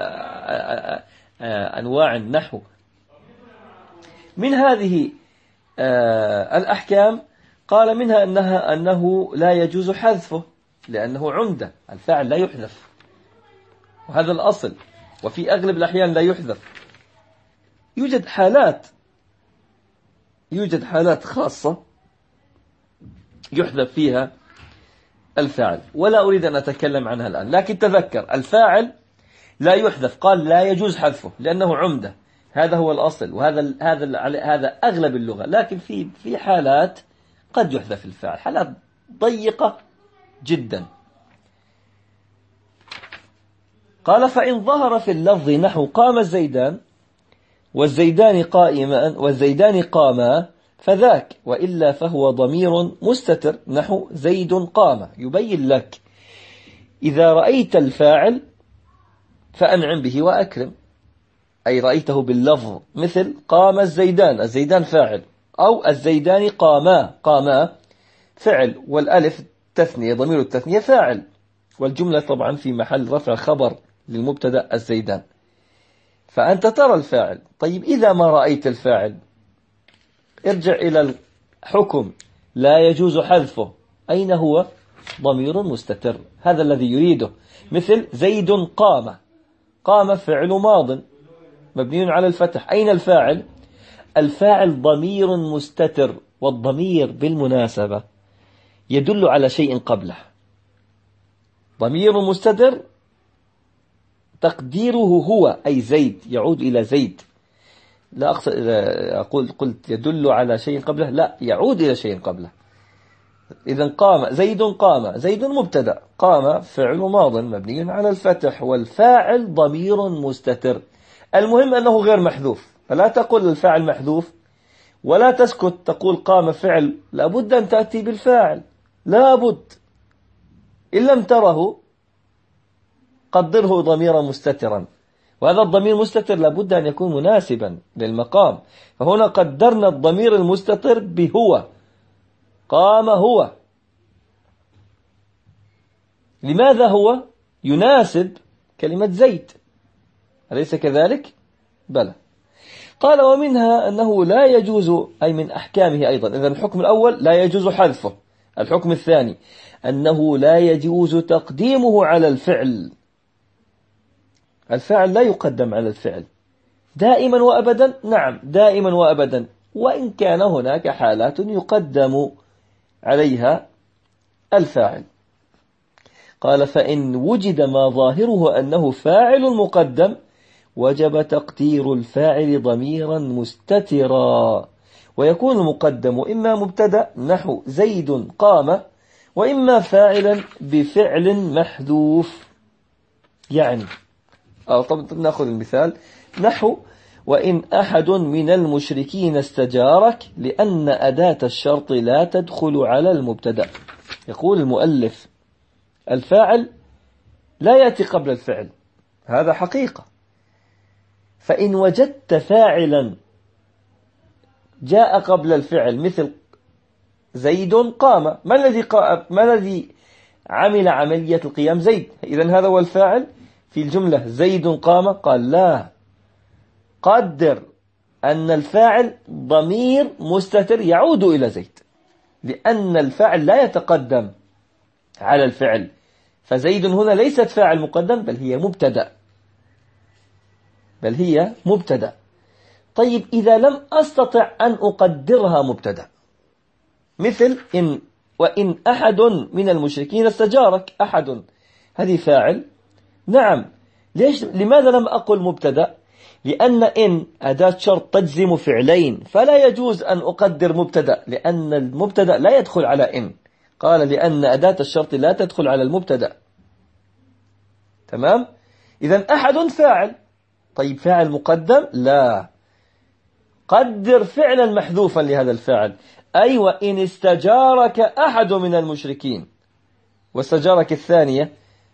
أنواع النحو. من هذه الأحكام قال منها أنه لا يجوز حذفه لأنه عمدة، الفاعل لا يحذف، وهذا الأصل، وفي أغلب الأحيان لا يحذف. يوجد حالات خاصة يحذف فيها الفاعل، ولا أريد أن أتكلم عنها الآن، لكن تذكر الفاعل لا يحذف، قال لا يجوز حذفه لأنه عمدة، هذا هو الأصل، وهذا أغلب اللغة. لكن في حالات قد يحذف الفاعل، حالات ضيقة جدا. قال فإن ظهر في اللفظ نحو قام الزيدان والزيدان قاما فذاك، وإلا فهو ضمير مستتر نحو زيد قام، يبين لك إذا رأيت الفاعل فأنعم به وأكرم، أي رأيته باللفظ، مثل قام الزيدان فاعل، أو الزيدان قاما فعل، والألف تثنية ضمير التثنية فاعل، والجملة طبعا في محل رفع خبر للمبتدأ الزيدان، فأنت ترى الفاعل. طيب إذا ما رأيت الفاعل ارجع إلى الحكم لا يجوز حذفه، أين هو؟ ضمير مستتر، هذا الذي يريده، مثل زيد قام فعل ماض مبني على الفتح، أين الفاعل؟ الفاعل ضمير مستتر، والضمير بالمناسبة يدل على شيء قبله، ضمير مستتر تقديره هو، أي زيد، يعود إلى زيد، لا أقصد إذا قلت يدل على شيء قبله، لا، يعود إلى شيء قبله. إذن قام زيد مبتدأ، قام فعل ماض مبني على الفتح، والفاعل ضمير مستتر، المهم أنه غير محذوف، فلا تقول الفاعل محذوف ولا تسكت تقول قام فعل، لابد أن تأتي بالفاعل، لابد، إن لم تره قدره ضميرا مستترا، وهذا الضمير مستتر لابد أن يكون مناسبا للمقام، فهنا قدرنا الضمير المستتر بهو، قام هو. لماذا هو؟ يناسب كلمة زيد، أليس كذلك؟ بلى. قال ومنها أنه لا يجوز، أي من أحكامه أيضا، إذن الحكم الأول لا يجوز حذفه، الحكم الثاني أنه لا يجوز تقديمه على الفعل، الفاعل لا يقدم على الفعل دائما وأبدا، نعم دائما وأبدا، وإن كان هناك حالات يقدم عليها الفاعل. قال فإن وجد ما ظاهره أنه فاعل مقدم وجب تقدير الفاعل ضميرا مستترا، ويكون المقدم إما مبتدأ نحو زيد قام، وإما فاعلا بفعل محذوف. يعني طب نأخذ المثال نحو وإن أحد من المشركين استجارك، لأن أداة الشرط لا تدخل على المبتدأ. يقول المؤلف الفاعل لا يأتي قبل الفعل، هذا حقيقة، فإن وجدت فاعلا جاء قبل الفعل مثل زيد قام، ما الذي عمل عملية القيام؟ زيد، إذن هذا هو الفاعل في الجملة زيد قام. قال لا، قدر أن الفاعل ضمير مستتر يعود إلى زيد، لأن الفاعل لا يتقدم على الفعل، فزيد هنا ليست فاعل مقدم بل هي مبتدأ. طيب إذا لم أستطع أن أقدرها مبتدأ، مثل وإن أحد من المشركين استجارك، أحد هذه فاعل، نعم، لماذا لم أقل مبتدأ؟ لأن إن أداة شرط تجزم فعلين، فلا يجوز أن أقدر مبتدأ، لأن المبتدأ لا يدخل على إن، قال لأن أداة الشرط لا تدخل على المبتدأ. تمام؟ إذن أحد فاعل، طيب فاعل مقدم؟ لا، قدر فعلا محذوفا لهذا الفاعل، أي وإن استجارك أحد من المشركين. واستجارك الثانية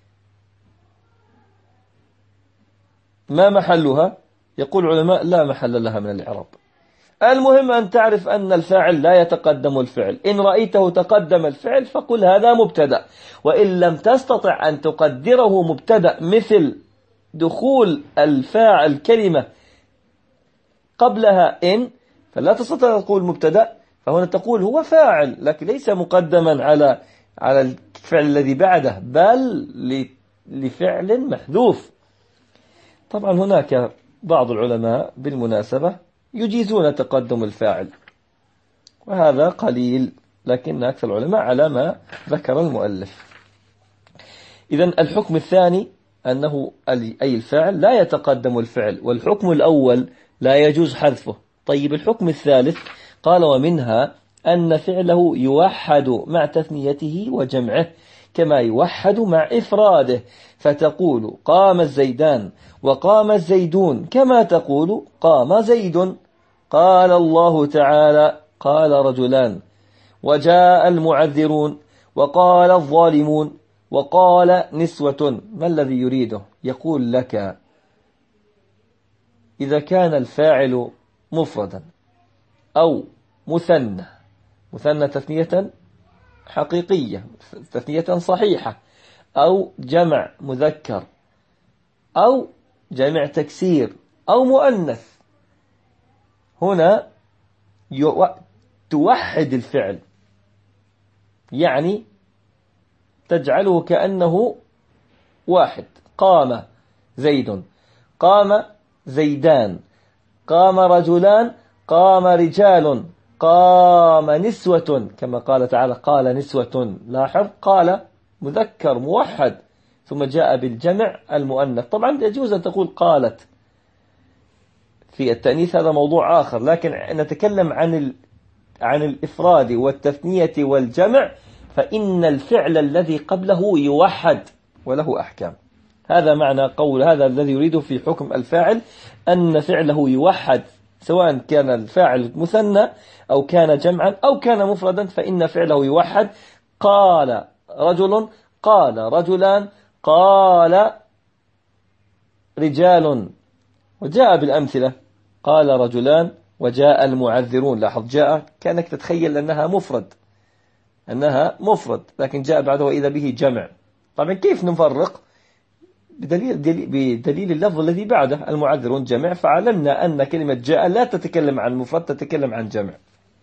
ما محلها؟ يقول العلماء لا محل لها من الإعراب. المهم أن تعرف أن الفاعل لا يتقدم الفعل. إن رأيته تقدم الفعل فقل هذا مبتدأ، وإن لم تستطع أن تقدره مبتدأ مثل دخول الفاعل كلمة قبلها إن، فلا تستطيع أن تقول مبتدأ، فهنا تقول هو فاعل لكن ليس مقدما على الفعل الذي بعده، بل لفعل محذوف. طبعا هناك بعض العلماء بالمناسبة يجيزون تقدم الفاعل، وهذا قليل، لكن أكثر العلماء على ما ذكر المؤلف. إذن الحكم الثاني أنه أي الفاعل لا يتقدم الفعل، والحكم الأول لا يجوز حذفه. طيب الحكم الثالث قال ومنها أن فعله يوحد مع تثنيته وجمعه كما يوحد مع إفراده، فتقول قام الزيدان وقام الزيدون كما تقول قام زيد. قال الله تعالى قال رجلان، وجاء المعذرون، وقال الظالمون، وقال نسوة. ما الذي يريده؟ يقول لك إذا كان الفاعل مفردا أو مثنى تثنية حقيقية، تثنية صحيحة، أو جمع مذكر، أو جمع تكسير، أو مؤنث، هنا توحد الفعل، يعني تجعله كأنه واحد. قام زيد، قام زيدان، قام رجلان، قام رجال، قام نسوة، كما قال تعالى قال نسوة. لاحظ قال مذكر موحد ثم جاء بالجمع المؤنث. طبعا يجوز أن تقول قالت في التأنيث، هذا موضوع آخر، لكن نتكلم عن الإفراد والتثنية والجمع، فإن الفعل الذي قبله يوحد وله أحكام. هذا معنى قول هذا الذي يريده في حكم الفاعل، أن فعله يوحد سواء كان الفاعل مثنى أو كان جمعا أو كان مفردا، فإن فعله يوحد. قال رجل، قال رجلان، قال رجال، وجاء بالأمثلة قال رجلان وجاء المعذرون. لاحظ جاء كأنك تتخيل أنها مفرد، لكن جاء بعده وإذا به جمع. طبعا كيف نفرق؟ بدليل اللفظ الذي بعده، المعذرون جمع، فعلمنا أن كلمة جاء لا تتكلم عن مفرد، تتكلم عن جمع.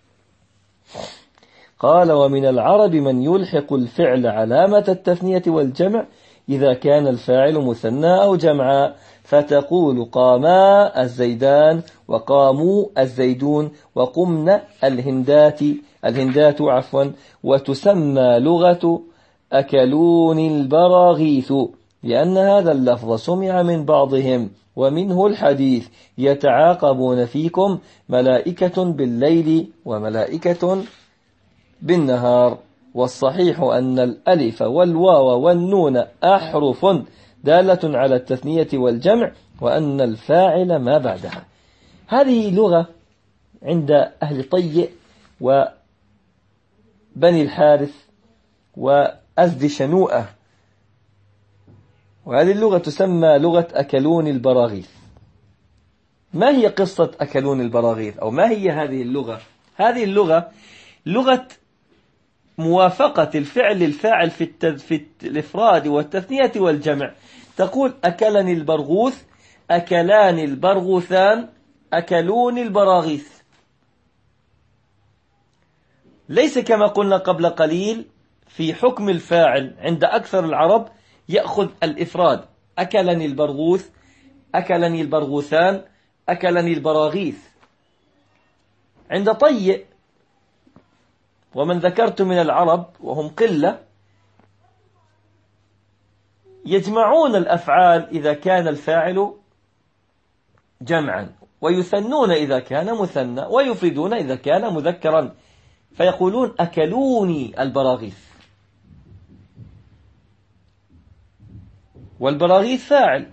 قال ومن العرب من يلحق الفعل علامة التثنية والجمع إذا كان الفاعل مثنى أو جمعا، فتقول قاما الزيدان، وقاموا الزيدون، وقمنا الهندات وتسمى لغة أكلون البراغيث، لأن هذا اللفظ سمع من بعضهم، ومنه الحديث يتعاقبون فيكم ملائكة بالليل وملائكة بالنهار. والصحيح أن الألف والواو والنون أحرف دالة على التثنية والجمع، وأن الفاعل ما بعدها. هذه لغة عند أهل طي وبني الحارث وأزد شنوءة، وهذه اللغة تسمى لغة أكلون البراغيث. ما هي قصة أكلون البراغيث، أو ما هي هذه اللغة؟ هذه اللغة لغة موافقة الفعل للفاعل في الإفراد والتثنية والجمع. تقول أكلني البرغوث، أكلان البرغوثان، أكلون البراغيث. ليس كما قلنا قبل قليل في حكم الفاعل عند أكثر العرب يأخذ الإفراد، أكلني البرغوث، أكلني البرغوثان، أكلني البراغيث. عند طي ومن ذكرت من العرب وهم قلة يجمعون الأفعال إذا كان الفاعل جمعا، ويثنون إذا كان مثنى، ويفردون إذا كان مذكرا، فيقولون أكلوني البراغيث. والبراغيث فاعل،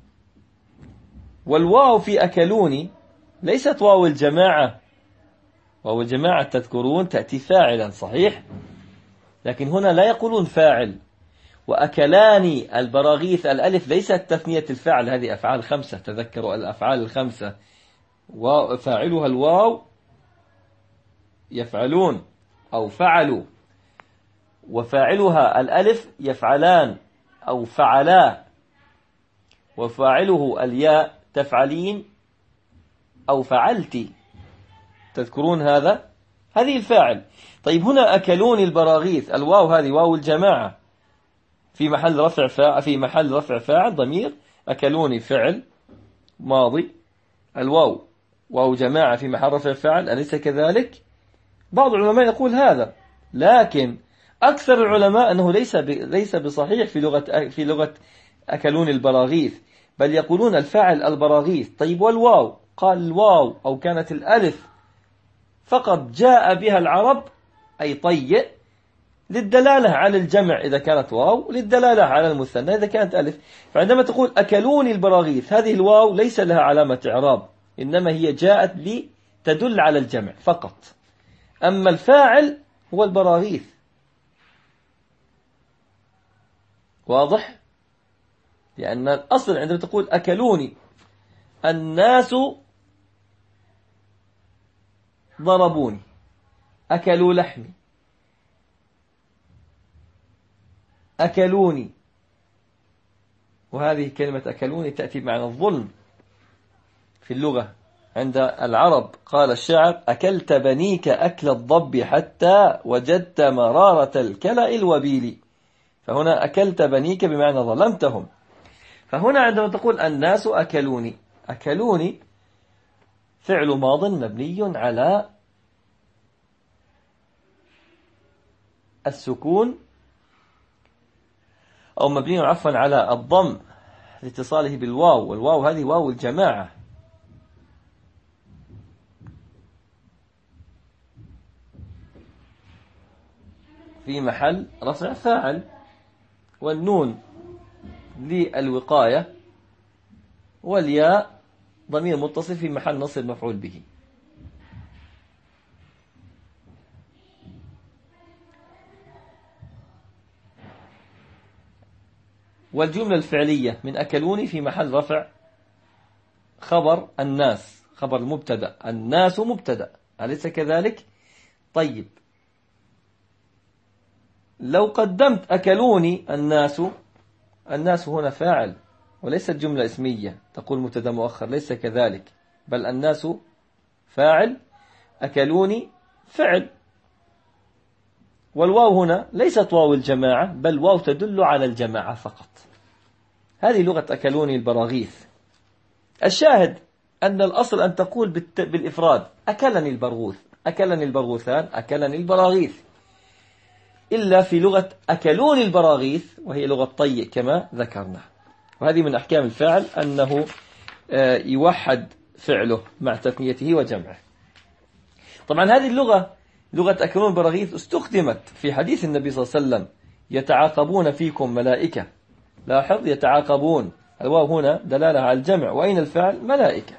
والواو في أكلوني ليست واو الجماعة واو الجماعة تذكرون تأتي فاعلا صحيح، لكن هنا لا يقولون فاعل. وأكلان البراغيث الألف ليست تثنية الفعل، هذه أفعال خمسة، تذكروا الأفعال الخمسة وفاعلها الواو يفعلون أو فعلوا، وفاعلها الألف يفعلان أو فعلا، وفاعله الياء تفعلين أو فعلت. تذكرون هذا؟ هذه الفاعل. طيب هنا أكلون البراغيث، الواو هذه واو الجماعة في محل رفع فاعل ضمير، أكلوني فعل ماضي، الواو واو جماعة في محل رفع فاعل، أليس كذلك؟ بعض العلماء يقول هذا، لكن أكثر العلماء أنه ليس بصحيح في لغة أكلون البراغيث، بل يقولون الفاعل البراغيث. طيب والواو؟ قال الواو أو كانت الألف فقط جاء بها العرب أي طيء للدلالة على الجمع إذا كانت واو، للدلالة على المثنى إذا كانت ألف. فعندما تقول أكلون البراغيث، هذه الواو ليس لها علامة إعراب، إنما هي جاءت لتدل على الجمع فقط. أما الفاعل هو البراغيث. واضح؟ لأن الأصل عندما تقول أكلوني، الناس ضربوني، أكلوا لحمي، أكلوني. وهذه كلمة أكلوني تأتي معنى الظلم في اللغة عند العرب. قال الشاعر: أكلت بنيك أكل الضب حتى وجدت مرارة الكلأ الوبيل. فهنا أكلت بنيك بمعنى ظلمتهم. فهنا عندما تقول الناس أكلوني، أكلوني فعل ماض مبني على السكون، أو مبني عفوا على الضم لاتصاله بالواو، والواو هذه واو الجماعة. في محل رفع فاعل، والنون للوقاية، والياء ضمير متصل في محل نصب مفعول به. والجملة الفعلية من أكلوني في محل رفع خبر الناس، خبر المبتدأ، الناس مبتدأ، أليس كذلك؟ طيب لو قدمت أكلوني الناس، الناس هنا فاعل وليست جملة اسمية تقول مبتدأ مؤخر، ليس كذلك، بل الناس فاعل، أكلوني فعل. والواو هنا ليست واو الجماعة، بل واو تدل على الجماعة فقط. هذه لغة أكلوني البراغيث. الشاهد أن الأصل أن تقول بالإفراد أكلني البرغوث، أكلني البرغوثان، أكلني البراغيث، إلا في لغة أكلوني البراغيث وهي لغة طيء كما ذكرنا. وهذه من أحكام الفاعل أنه يوحد فعله مع تثنيته وجمعه. طبعا هذه اللغة، لغة أكلون البراغيث، استخدمت في حديث النبي صلى الله عليه وسلم: يتعاقبون فيكم ملائكة. لاحظ يتعاقبون، الواو هنا دلالة على الجمع، وأين الفعل؟ ملائكة.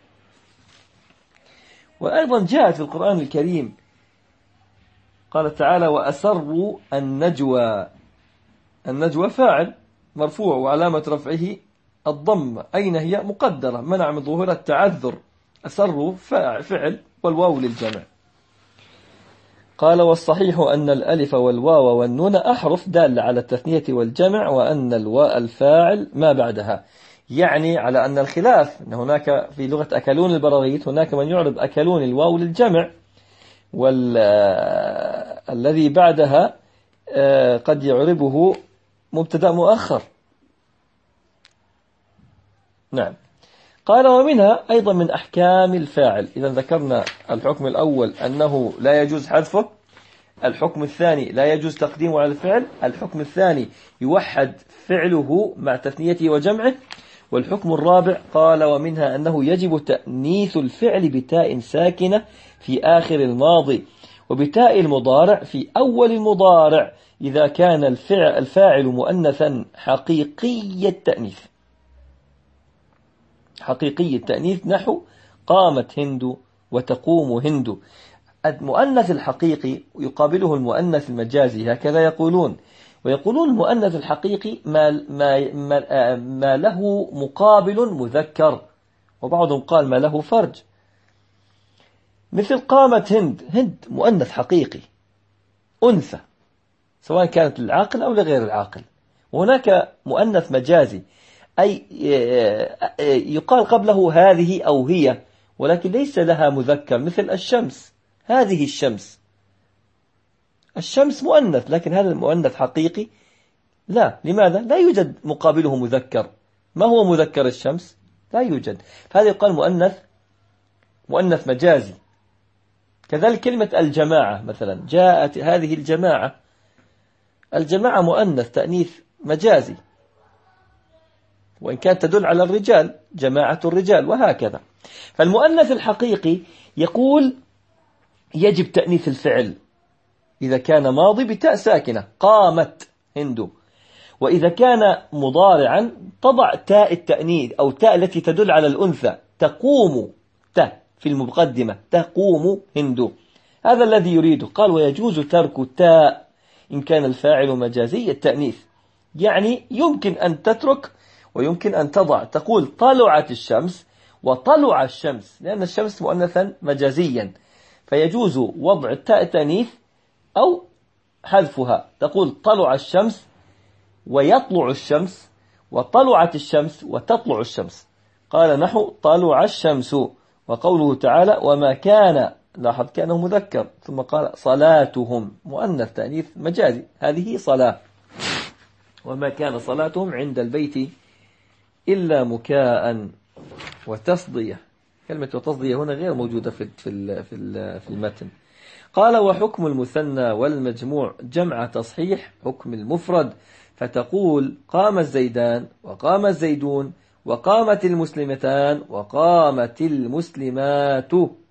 وأيضا جاءت في القرآن الكريم قال تعالى: وأسروا النجوى. النجوى فاعل مرفوع وعلامة رفعه الضم، أين هي؟ مقدرة، منع من ظهور التعذر. أسروا فعل والواو للجمع. قال: والصحيح أن الألف والواو والنون أحرف دالة على التثنية والجمع، وأن الواء الفاعل ما بعدها. يعني على أن الخلاف أن هناك في لغة أكلون البراغيث هناك من يعرب أكلون الواو للجمع، والذي بعدها قد يعربه مبتدأ مؤخر. نعم. قال: ومنها أيضا من أحكام الفاعل. إذا ذكرنا الحكم الأول أنه لا يجوز حذفه، الحكم الثاني لا يجوز تقديمه على الفعل، الحكم الثاني يوحد فعله مع تثنيته وجمعه، والحكم الرابع قال: ومنها أنه يجب تأنيث الفعل بتاء ساكنة في آخر الماضي، وبتاء المضارع في أول المضارع إذا كان الفاعل مؤنثا حقيقي التأنيث. حقيقي التأنيث نحو قامت هند وتقوم هند. المؤنث الحقيقي يقابله المؤنث المجازي، هكذا يقولون. ويقولون المؤنث الحقيقي ما له مقابل مذكر، وبعضهم قال ما له فرج. مثل قامت هند، هند مؤنث حقيقي أنثى، سواء كانت للعاقل أو لغير العاقل. وهناك مؤنث مجازي، أي يقال قبله هذه أو هي، ولكن ليس لها مذكر، مثل الشمس، هذه الشمس. الشمس مؤنث، لكن هذا المؤنث حقيقي؟ لا. لماذا؟ لا يوجد مقابله مذكر. ما هو مذكر الشمس؟ لا يوجد. فهذا يقال مؤنث مجازي. كذلك كلمة الجماعة مثلا، جاءت هذه الجماعة، الجماعة مؤنث تأنيث مجازي، وإن كانت تدل على الرجال، جماعة الرجال، وهكذا. فالمؤنث الحقيقي يقول يجب تأنيث الفعل إذا كان ماضي بتاء ساكنة، قامت هند. وإذا كان مضارعا تضع تاء التأنيث أو تاء التي تدل على الأنثى، تقوم، تاء في المقدمة، تقوم هند. هذا الذي يريده. قال ويجوز ترك تاء إن كان الفاعل مجازي التأنيث، يعني يمكن أن تترك ويمكن أن تضع. تقول طلعت الشمس وطلع الشمس، لأن الشمس مؤنثا مجازيا، فيجوز وضع التاء التأنيث أو حذفها. تقول طلع الشمس ويطلع الشمس، وطلعت الشمس وتطلع الشمس. قال نحو طلع الشمس. وقوله تعالى وما كان، لاحظ كانه مذكر، ثم قال صلاتهم، مؤنث تأنيث مجازي، هذه صلاة. وما كان صلاتهم عند البيت إلا مكاء وتصدية. كلمة وتصدية هنا غير موجودة في المتن. قال وحكم المثنى والمجموع جمع تصحيح حكم المفرد، فتقول قام الزيدان وقام الزيدون وقامت المسلمتان وقامت المسلمات.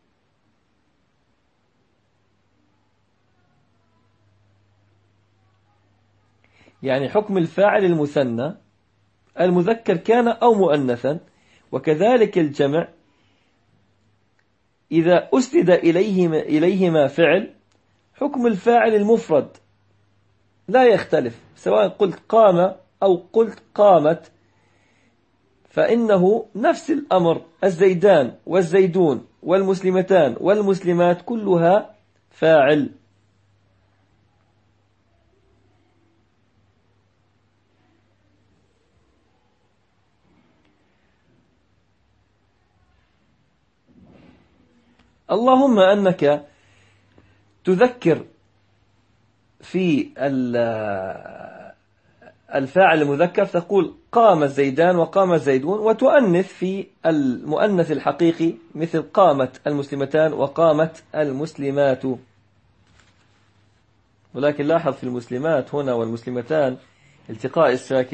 يعني حكم الفاعل المثنى المذكر كان أو مؤنثا، وكذلك الجمع إذا أسند إليهما فعل، حكم الفاعل المفرد لا يختلف، سواء قلت قام أو قلت قامت، فإنه نفس الأمر. الزيدان والزيدون والمسلمتان والمسلمات كلها فاعل. اللهم أنك تذكر في الفاعل المذكر، تقول قام الزيدان وقام الزيدون، وتؤنث في المؤنث الحقيقي مثل قامت المسلمتان وقامت المسلمات. ولكن لاحظ في المسلمات هنا والمسلمتان التقاء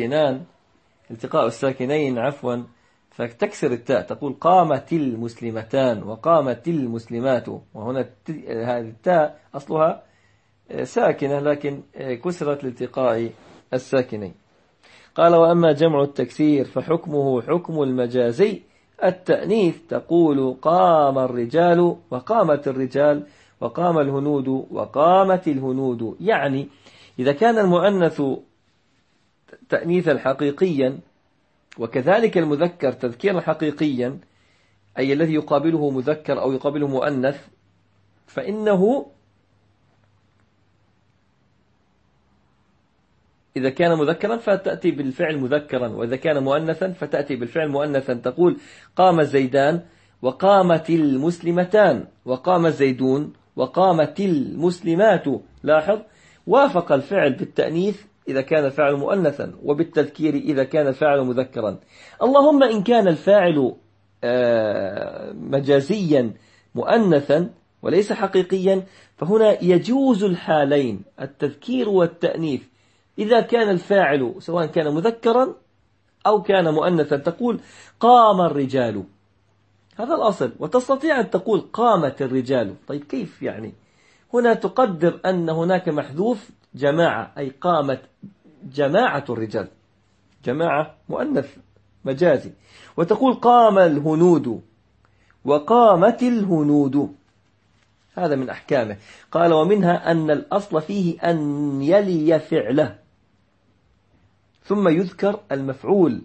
الساكنين فتكسر التاء، تقول قامت المسلمتان وقامت المسلمات. وهنا هذه التاء أصلها ساكنة، لكن كسرت لالتقاء الساكنين. قال وأما جمع التكسير فحكمه حكم المجازي التأنيث، تقول قام الرجال وقامت الرجال وقام الهنود وقامت الهنود. يعني إذا كان المؤنث تأنيثا حقيقيا وكذلك المذكر تذكيرا حقيقيا، أي الذي يقابله مذكر أو يقابله مؤنث، فإنه إذا كان مذكرا فتأتي بالفعل مذكرا، وإذا كان مؤنثا فتأتي بالفعل مؤنثا. تقول قام الزيدان وقامت المسلمتان وقام الزيدون وقامت المسلمات. لاحظ وافق الفعل بالتأنيث إذا كان الفاعل مؤنثا، وبالتذكير إذا كان الفاعل مذكرا. اللهم إن كان الفاعل مجازيا مؤنثا وليس حقيقيا، فهنا يجوز الحالين، التذكير والتأنيث. إذا كان الفاعل سواء كان مذكرا أو كان مؤنثا، تقول قام الرجال، هذا الأصل. وتستطيع أن تقول قامت الرجال. طيب كيف يعني؟ هنا تقدر أن هناك محذوف جماعة، أي قامت جماعة الرجال، جماعة مؤنث مجازي. وتقول قام الهنود وقامت الهنود. هذا من أحكامه. قال ومنها أن الأصل فيه أن يلي فعله ثم يذكر المفعول،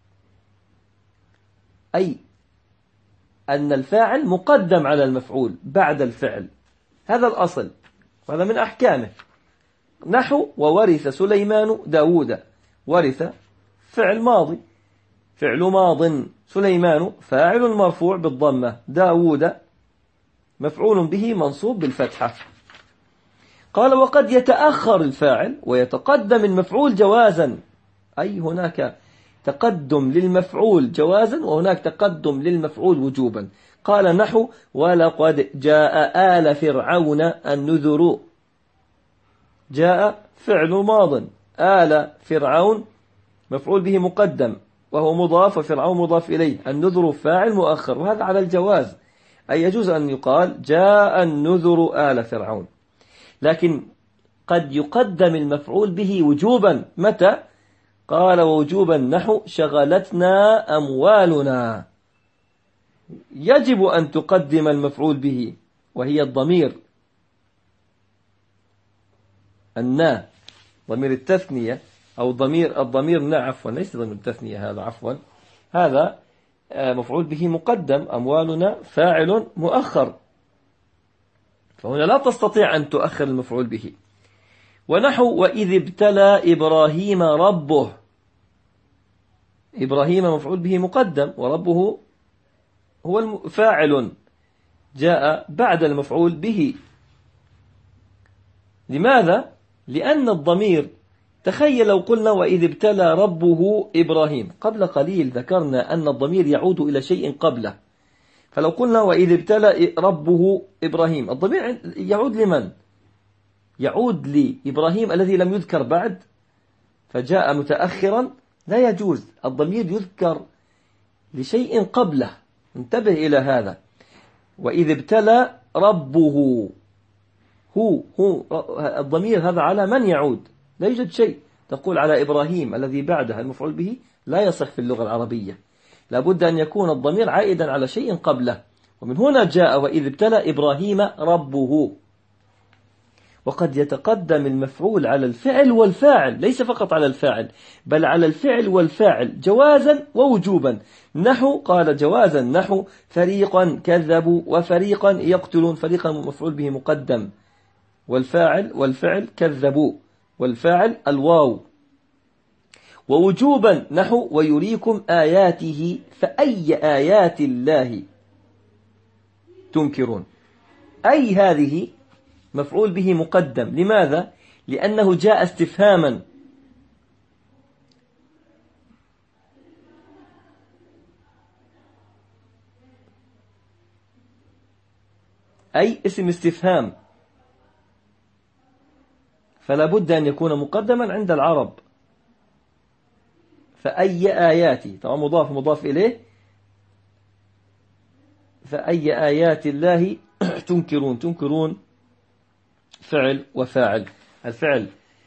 أي أن الفاعل مقدم على المفعول بعد الفعل، هذا الأصل، وهذا من أحكامه. نحو وورث سليمان داود، ورث فعل ماضي، فعل ماض، سليمان فاعل مرفوع بالضمة، داود مفعول به منصوب بالفتحة. قال وقد يتأخر الفاعل ويتقدم المفعول جوازا، أي هناك تقدم للمفعول جوازا وهناك تقدم للمفعول وجوبا. قال نحو ولقد جاء آل فرعون النذر، جاء فعل ماض، آل فرعون مفعول به مقدم وهو مضاف وفرعون مضاف إليه، النذر فاعل مؤخر، وهذا على الجواز، أي يجوز أن يقال جاء النذر آل فرعون. لكن قد يقدم المفعول به وجوبا، متى؟ قال ووجوبا نحو شغلتنا أموالنا، يجب أن تقدم المفعول به وهي الضمير النا، ضمير التثنية أو الضمير عفوا ليس ضمير التثنية، هذا عفوا هذا مفعول به مقدم، أموالنا فاعل مؤخر، فهنا لا تستطيع أن تؤخر المفعول به. ونحو وإذ ابتلى إبراهيم ربه، إبراهيم مفعول به مقدم وربه هو فاعل جاء بعد المفعول به. لماذا؟ لأن الضمير، تخيل لو قلنا وإذ ابتلى ربه إبراهيم، قبل قليل ذكرنا أن الضمير يعود إلى شيء قبله، فلو قلنا وإذ ابتلى ربه إبراهيم، الضمير يعود لمن؟ يعود لإبراهيم الذي لم يذكر بعد فجاء متأخرا، لا يجوز، الضمير يذكر لشيء قبله، انتبه إلى هذا. وإذ ابتلى ربه، هو الضمير هذا على من يعود؟ لا يوجد شيء، تقول على إبراهيم الذي بعدها المفعول به، لا يصح في اللغة العربية، لابد أن يكون الضمير عائدا على شيء قبله، ومن هنا جاء وإذ ابتلى إبراهيم ربه. وقد يتقدم المفعول على الفعل والفاعل، ليس فقط على الفاعل بل على الفعل والفاعل جوازا ووجوبا. نحو قال جوازا نحو فريقا كذبوا وفريقا يقتلون، فريقا مفعول به مقدم والفعل كذبوا والفاعل الواو. ووجوبا نحو ويريكم آياته فأي آيات الله تنكرون، أي هذه مفعول به مقدم، لماذا؟ لأنه جاء استفهاما، أي اسم استفهام، فلا بد أن يكون مقدما عند العرب. فأي آياتي طبعا مضاف إليه، فأي آيات الله تنكرون فعل وفاعل، الفعل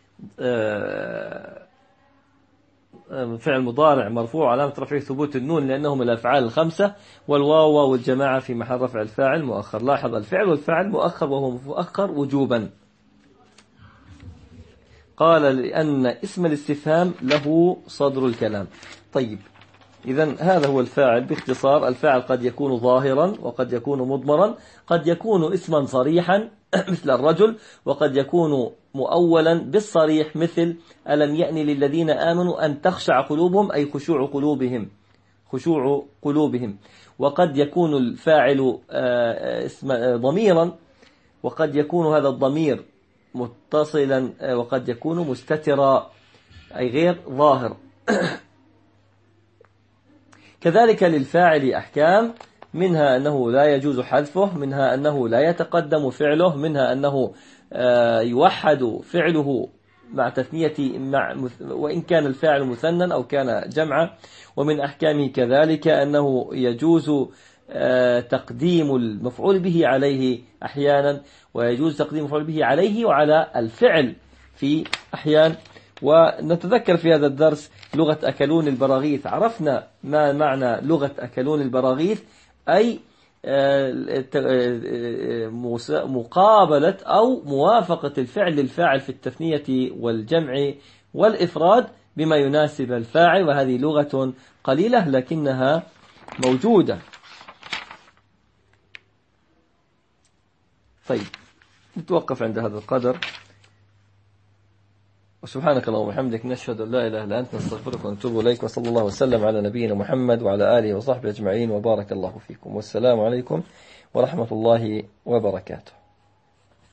فعل مضارع مرفوع علامة رفعه ثبوت النون لأنه من الأفعال الخمسة، والواو والجماعة في محل رفع الفاعل مؤخر. لاحظ الفعل والفاعل مؤخر وهو مؤخر وجوبا. قال لأن اسم الاستفهام له صدر الكلام. طيب إذن هذا هو الفاعل باختصار. الفاعل قد يكون ظاهرا وقد يكون مضمرا، قد يكون اسما صريحا مثل الرجل، وقد يكون مؤولا بالصريح مثل ألم يأن للذين آمنوا أن تخشع قلوبهم، أي خشوع قلوبهم. وقد يكون الفاعل ضميرا، وقد يكون هذا الضمير متصلا، وقد يكون مستترا أي غير ظاهر. كذلك للفاعل أحكام، منها أنه لا يجوز حذفه، منها أنه لا يتقدم فعله، منها أنه يوحد فعله مع تثنية وإن كان الفاعل مثنى أو كان جمعا. ومن أحكامه كذلك أنه يجوز تقديم المفعول به عليه أحيانا، ويجوز تقديم المفعول به عليه وعلى الفعل في أحيان. ونتذكر في هذا الدرس لغة أكلون البراغيث، عرفنا ما معنى لغة أكلون البراغيث، أي مقابلة أو موافقة الفعل للفاعل في التثنية والجمع والإفراد بما يناسب الفاعل، وهذه لغة قليلة لكنها موجودة. طيب نتوقف عند هذا القدر، وسبحانك اللهم وبحمدك، نشهد أن لا إله إلا أنت، نستغفرك ونتوب إليك، وصلى الله وسلم على نبينا محمد وعلى آله وصحبه أجمعين، وبارك الله فيكم، والسلام عليكم ورحمة الله وبركاته.